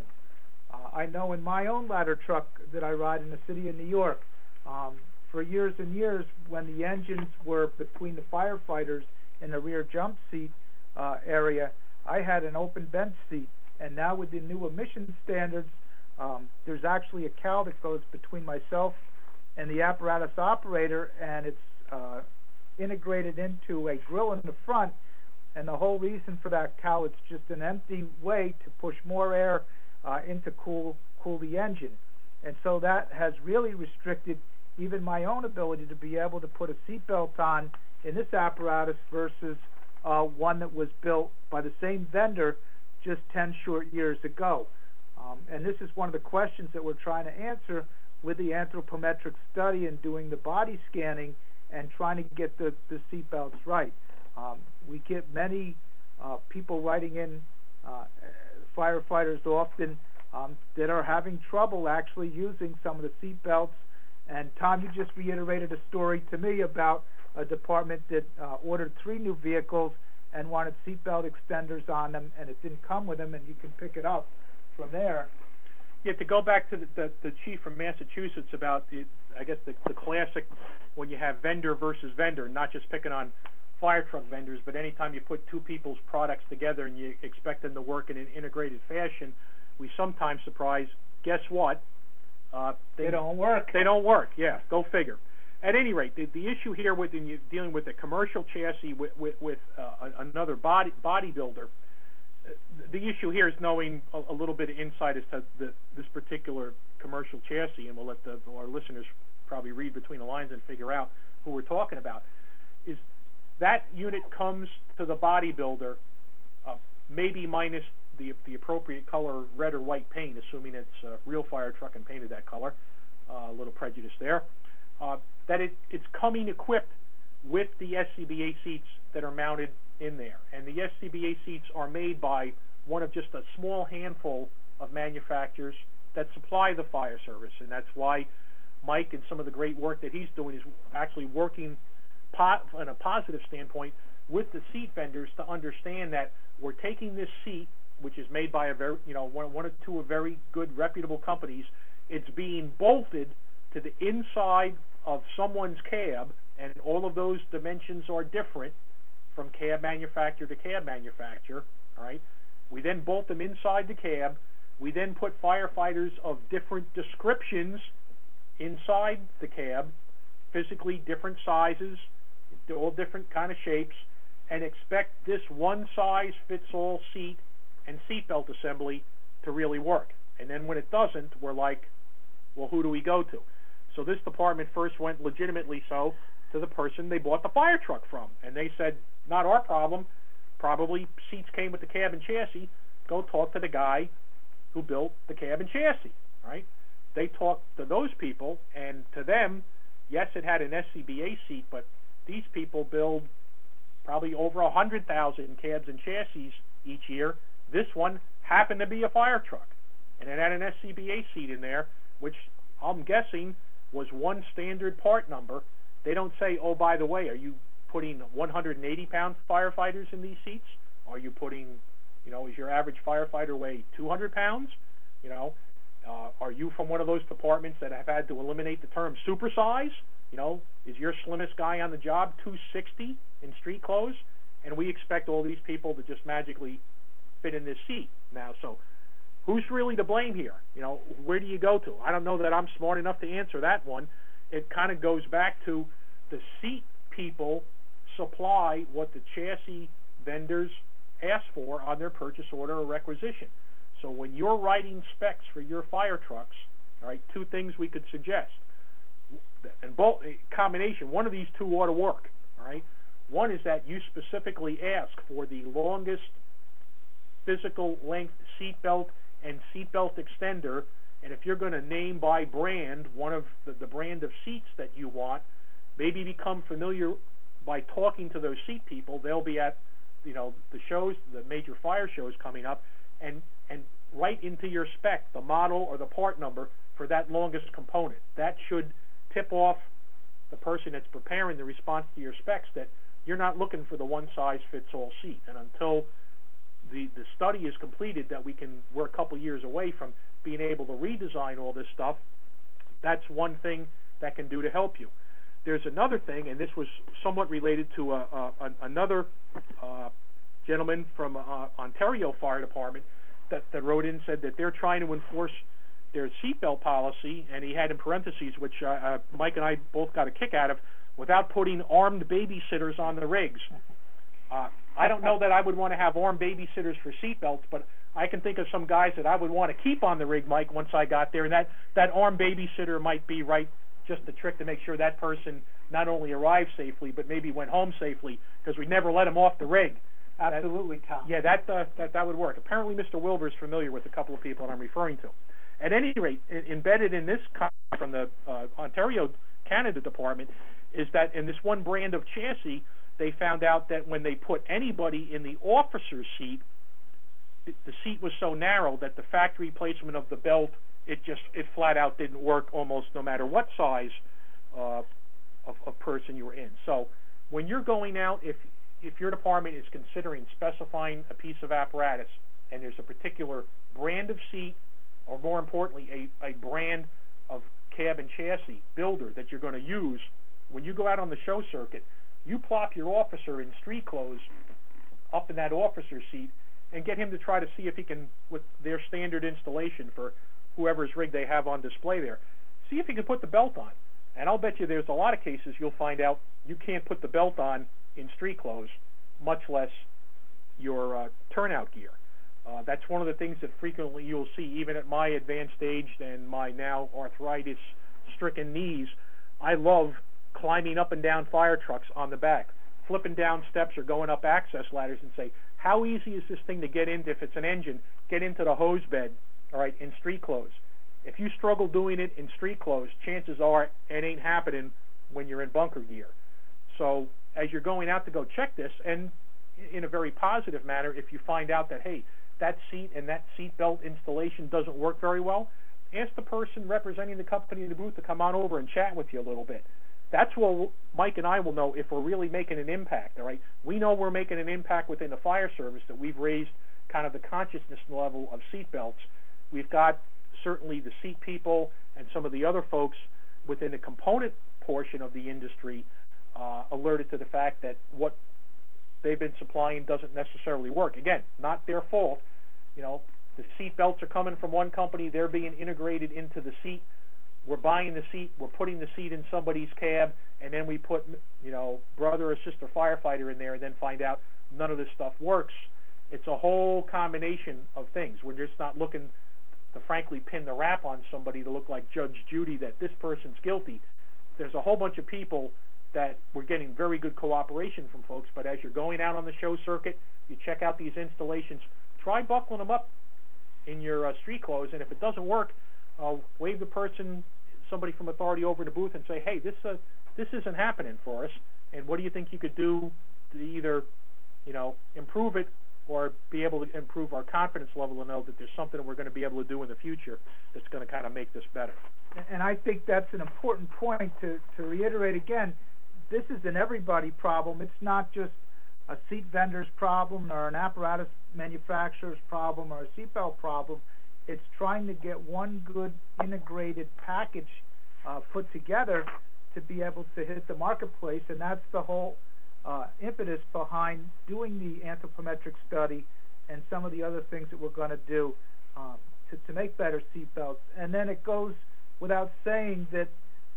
I know in my own ladder truck that I ride in the city of New York, for years and years, when the engines were between the firefighters in the rear jump seat area, I had an open bench seat, and now with the new emission standards, there's actually a cowl that goes between myself and the apparatus operator, and it's integrated into a grill in the front, and the whole reason for that cowl, it's just an empty way to push more air in to cool the engine. And so that has really restricted even my own ability to be able to put a seatbelt on in this apparatus versus one that was built by the same vendor just 10 short years ago. And this is one of the questions that we're trying to answer with the anthropometric study and doing the body scanning and trying to get the seatbelts right. We get many people writing in, firefighters often, that are having trouble actually using some of the seatbelts. And Tom, you just reiterated a story to me about a department that ordered 3 new vehicles and wanted seatbelt extenders on them, and it didn't come with them, and you can pick it up from there.
Yeah, to go back to the chief from Massachusetts about the classic when you have vendor versus vendor, not just picking on fire truck vendors, but anytime you put two people's products together and you expect them to work in an integrated fashion, we sometimes surprise. Guess what?
They don't work.
They don't work. Yeah, go figure. At any rate, the issue here when you're dealing with a commercial chassis with another bodybuilder, the issue here is knowing a little bit of insight as to this particular commercial chassis, and we'll let our listeners probably read between the lines and figure out who we're talking about. Is that unit comes to the bodybuilder, maybe minus the appropriate color, red or white paint, assuming it's a real fire truck and painted that color. A little prejudice there. That it's coming equipped with the SCBA seats that are mounted in there. And the SCBA seats are made by one of just a small handful of manufacturers that supply the fire service. And that's why Mike and some of the great work that he's doing is actually working on a positive standpoint with the seat vendors to understand that we're taking this seat, which is made by one or two of very good reputable companies. It's being bolted to the inside of someone's cab, and all of those dimensions are different from cab manufacturer to cab manufacturer. All right, we then bolt them inside the cab. We then put firefighters of different descriptions inside the cab, physically different sizes, all different kind of shapes, and expect this one-size-fits-all seat and seatbelt assembly to really work. And then when it doesn't, we're like, well, who do we go to? So this department first went legitimately so to the person they bought the fire truck from. And they said, not our problem. Probably seats came with the cab and chassis. Go talk to the guy who built the cab and chassis. Right? They talked to those people, and to them, yes, it had an SCBA seat, but these people build probably over 100,000 cabs and chassis each year. This one happened to be a fire truck, and it had an SCBA seat in there, which I'm guessing was one standard part number. They don't say, oh, by the way, are you putting 180-pound firefighters in these seats? Are you putting, is your average firefighter weigh 200 pounds? Are you from one of those departments that have had to eliminate the term supersize? Is your slimmest guy on the job 260 in street clothes? And we expect all these people to just magically fit in this seat now. So who's really to blame here? Where do you go to? I don't know that I'm smart enough to answer that one. It kind of goes back to the seat people supply what the chassis vendors ask for on their purchase order or requisition. So when you're writing specs for your fire trucks, all right, two things we could suggest. And both combination, one of these two ought to work. All right. One is that you specifically ask for the longest physical length seatbelt and seatbelt extender, and if you're going to name by brand one of the brand of seats that you want, maybe become familiar by talking to those seat people. They'll be at the shows, the major fire shows coming up, and write into your spec the model or the part number for that longest component. That should tip off the person that's preparing the response to your specs that you're not looking for the one-size-fits-all seat. And until the study is completed, that we're a couple years away from being able to redesign all this stuff, that's one thing that can do to help you. There's another thing, and this was somewhat related to another gentleman from Ontario Fire Department that wrote in and said that they're trying to enforce their seatbelt policy, and he had in parentheses, which Mike and I both got a kick out of, without putting armed babysitters on the rigs. I don't know that I would want to have armed babysitters for seatbelts, but I can think of some guys that I would want to keep on the rig, Mike, once I got there, and that armed babysitter might be just the trick to make sure that person not only arrived safely, but maybe went home safely, because we never let him off the rig.
Absolutely, Tom.
Yeah, that would work. Apparently Mr. Wilbur is familiar with a couple of people that I'm referring to. At any rate, embedded in this from the Ontario Canada Department is that in this one brand of chassis, they found out that when they put anybody in the officer's seat, the seat was so narrow that the factory placement of the belt, it flat out didn't work almost no matter what size of person you were in. So when you're going out, if your department is considering specifying a piece of apparatus, and there's a particular brand of seat, or more importantly, a brand of cab and chassis builder that you're going to use, when you go out on the show circuit, you plop your officer in street clothes up in that officer seat and get him to try to see if he can, with their standard installation for whoever's rig they have on display there, see if he can put the belt on. And I'll bet you there's a lot of cases you'll find out you can't put the belt on in street clothes, much less your turnout gear. That's one of the things that frequently you'll see, even at my advanced age and my now arthritis-stricken knees. I love climbing up and down fire trucks on the back, flipping down steps or going up access ladders, and say, how easy is this thing to get into, if it's an engine, get into the hose bed, all right, in street clothes. If you struggle doing it in street clothes, chances are it ain't happening when you're in bunker gear. So as you're going out to go check this, and in a very positive manner, if you find out that, hey, that seat and that seat belt installation doesn't work very well, ask the person representing the company in the booth to come on over and chat with you a little bit. That's where Mike and I will know if we're really making an impact, all right? We know we're making an impact within the fire service, that we've raised kind of the consciousness level of seat belts. We've got certainly the seat people and some of the other folks within the component portion of the industry alerted to the fact that what they've been supplying doesn't necessarily work. Again, not their fault. You know, the seat belts are coming from one company, they're being integrated into the seat. We're buying the seat, we're putting the seat in somebody's cab, and then we put, you know, brother or sister firefighter in there, and then find out none of this stuff works. It's a whole combination of things. We're just not looking to frankly pin the rap on somebody to look like Judge Judy that this person's guilty. There's a whole bunch of people that we're getting very good cooperation from folks, but as you're going out on the show circuit, you check out these installations, try buckling them up in your street clothes, and if it doesn't work, wave the person, somebody from authority, over in the booth and say, hey, this isn't happening for us, and what do you think you could do to either, you know, improve it or be able to improve our confidence level and know that there's something that we're going to be able to do in the future that's going to kind of make this better.
And I think that's an important point to reiterate again. This is an everybody problem. It's not just a seat vendor's problem or an apparatus manufacturer's problem or a seatbelt problem. It's trying to get one good integrated package put together to be able to hit the marketplace, and that's the whole impetus behind doing the anthropometric study and some of the other things that we're going to do to make better seatbelts. And then it goes without saying that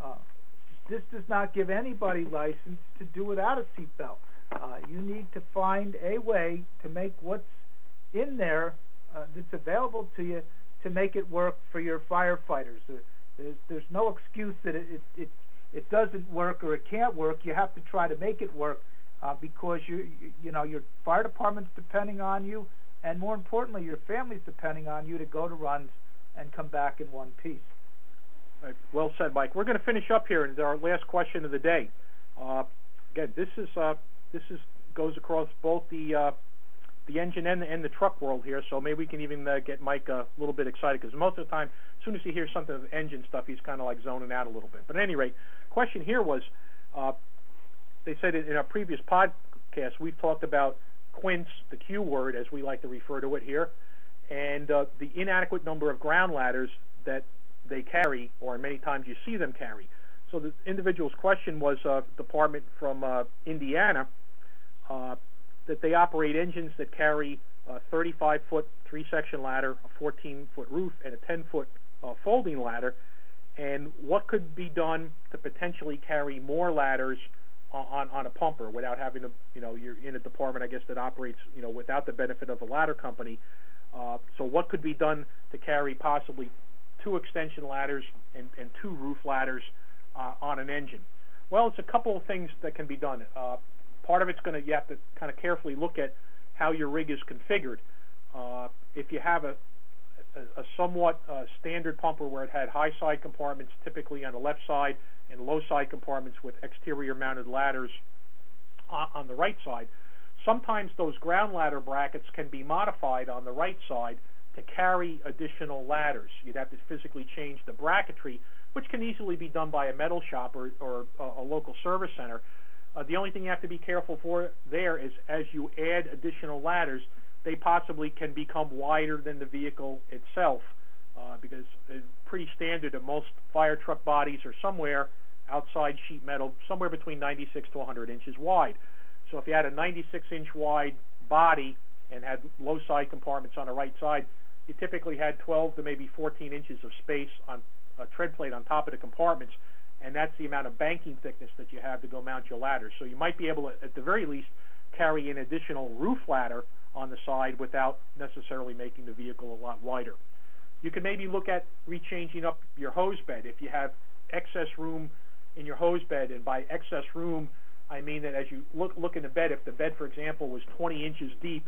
this does not give anybody license to do without a seatbelt. You need to find a way to make what's in there that's available to you to make it work for your firefighters. There's no excuse that it doesn't work or it can't work. You have to try to make it work because you know your fire department's depending on you, and more importantly, your family's depending on you to go to runs and come back in one piece.
Right. Well said, Mike. We're going to finish up here, and our last question of the day. Again, this goes across both the engine and the truck world here, so maybe we can even get Mike a little bit excited, because most of the time, as soon as he hears something of engine stuff, he's kind of like zoning out a little bit. But at any rate, question here was, they said in our previous podcast, we've talked about quints, the Q word, as we like to refer to it here, and the inadequate number of ground ladders that they carry, or many times you see them carry. So the individual's question was a department from Indiana, that they operate engines that carry a 35-foot three-section ladder, a 14-foot roof, and a 10-foot folding ladder, and what could be done to potentially carry more ladders on a pumper without having to, you know, you're in a department, I guess, that operates, you know, without the benefit of a ladder company. So what could be done to carry possibly 2 extension ladders and 2 roof ladders on an engine? Well, it's a couple of things that can be done. Part of it's you have to kind of carefully look at how your rig is configured. If you have a somewhat standard pumper where it had high side compartments typically on the left side and low side compartments with exterior mounted ladders on the right side, sometimes those ground ladder brackets can be modified on the right side to carry additional ladders. You'd have to physically change the bracketry, which can easily be done by a metal shop or a local service center. The only thing you have to be careful for there is, as you add additional ladders, they possibly can become wider than the vehicle itself, because it's pretty standard that most fire truck bodies are somewhere outside sheet metal, somewhere between 96 to 100 inches wide. So if you had a 96-inch wide body and had low side compartments on the right side, you typically had 12 to maybe 14 inches of space on a tread plate on top of the compartments, and that's the amount of banking thickness that you have to go mount your ladders. So you might be able to, at the very least, carry an additional roof ladder on the side without necessarily making the vehicle a lot wider. You can maybe look at rechanging up your hose bed if you have excess room in your hose bed, and by excess room, I mean that as you look in the bed, if the bed, for example, was 20 inches deep,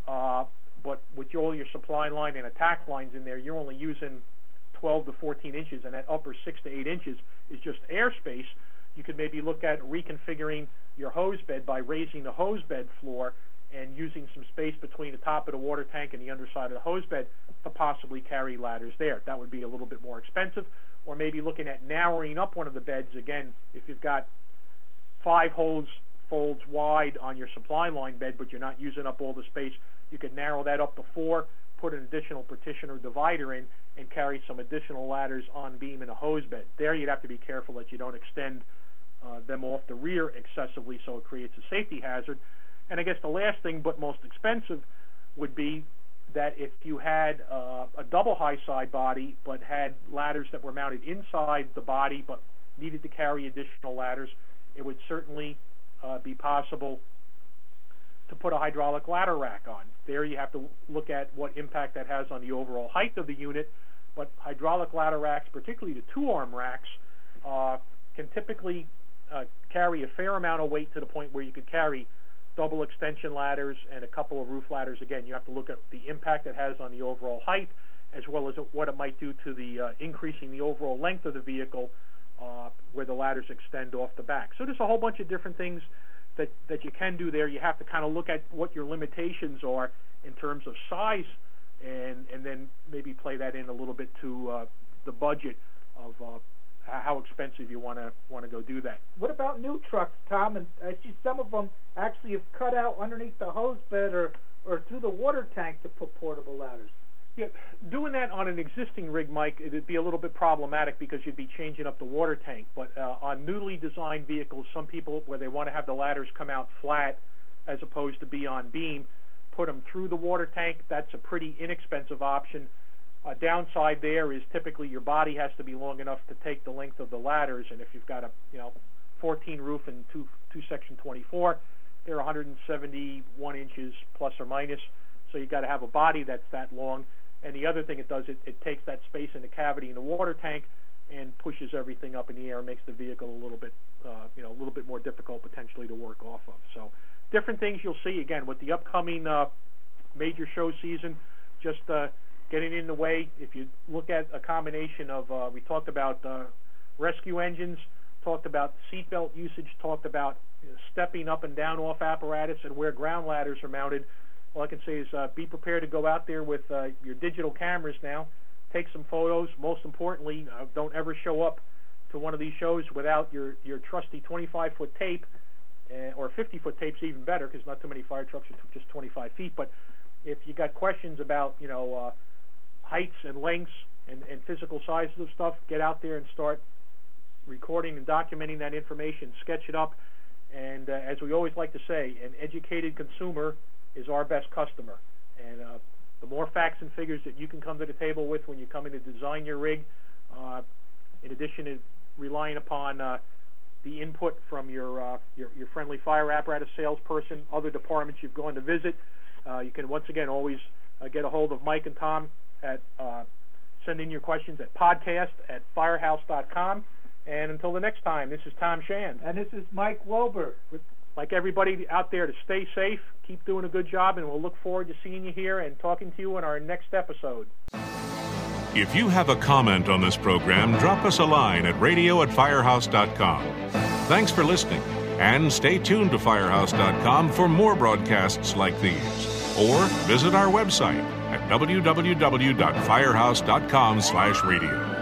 but with all your supply line and attack lines in there, you're only using 12 to 14 inches, and that upper 6 to 8 inches is just airspace. You could maybe look at reconfiguring your hose bed by raising the hose bed floor and using some space between the top of the water tank and the underside of the hose bed to possibly carry ladders there. That would be a little bit more expensive. Or maybe looking at narrowing up one of the beds. Again, if you've got 5 folds wide on your supply line bed, but you're not using up all the space, you could narrow that up to 4, put an additional partition or divider in, and carry some additional ladders on beam in a hose bed. There you'd have to be careful that you don't extend them off the rear excessively, so it creates a safety hazard. And I guess the last thing, but most expensive, would be that if you had a double high side body but had ladders that were mounted inside the body but needed to carry additional ladders, it would certainly be possible to put a hydraulic ladder rack on. There you have to look at what impact that has on the overall height of the unit, but hydraulic ladder racks, particularly the 2-arm racks, can typically carry a fair amount of weight to the point where you could carry double extension ladders and a couple of roof ladders. Again, you have to look at the impact it has on the overall height, as well as what it might do to the increasing the overall length of the vehicle where the ladders extend off the back. So there's a whole bunch of different things that you can do there. You have to kind of look at what your limitations are in terms of size, and then maybe play that in a little bit to the budget of how expensive you want to go do that.
What about new trucks, Tom? And I see some of them actually have cut out underneath the hose bed or through the water tank to put portable ladders.
Yeah, doing that on an existing rig, Mike, it would be a little bit problematic because you'd be changing up the water tank. But on newly designed vehicles, some people, where they want to have the ladders come out flat as opposed to be on beam, put them through the water tank. That's a pretty inexpensive option. Downside there is typically your body has to be long enough to take the length of the ladders, and if you've got a 14 roof and two section 24, they're 171 inches plus or minus. So you've got to have a body that's that long. And the other thing it does, it takes that space in the cavity in the water tank and pushes everything up in the air, and makes the vehicle a little bit more difficult potentially to work off of. So different things you'll see again with the upcoming major show season. Just getting in the way. If you look at a combination of, we talked about rescue engines, talked about seatbelt usage, talked about stepping up and down off apparatus, and where ground ladders are mounted. All I can say is be prepared to go out there with your digital cameras now, take some photos. Most importantly, don't ever show up to one of these shows without your trusty 25-foot tape, or 50-foot tape's even better, because not too many fire trucks are just 25 feet. But if you got questions about heights and lengths and physical sizes of stuff, get out there and start recording and documenting that information, sketch it up. And as we always like to say, an educated consumer is our best customer. And the more facts and figures that you can come to the table with when you come in to design your rig, in addition to relying upon the input from your friendly fire apparatus salesperson, other departments you've gone to visit, you can once again always get a hold of Mike and Tom at send in your questions at podcast@firehouse.com. And until the next time, this is Tom Shand.
And this is Mike Wilbur.
Like everybody out there, to stay safe, keep doing a good job, and we'll look forward to seeing you here and talking to you in our next episode.
If you have a comment on this program, drop us a line at radio@firehouse.com. Thanks for listening, and stay tuned to firehouse.com for more broadcasts like these. Or visit our website at www.firehouse.com/radio.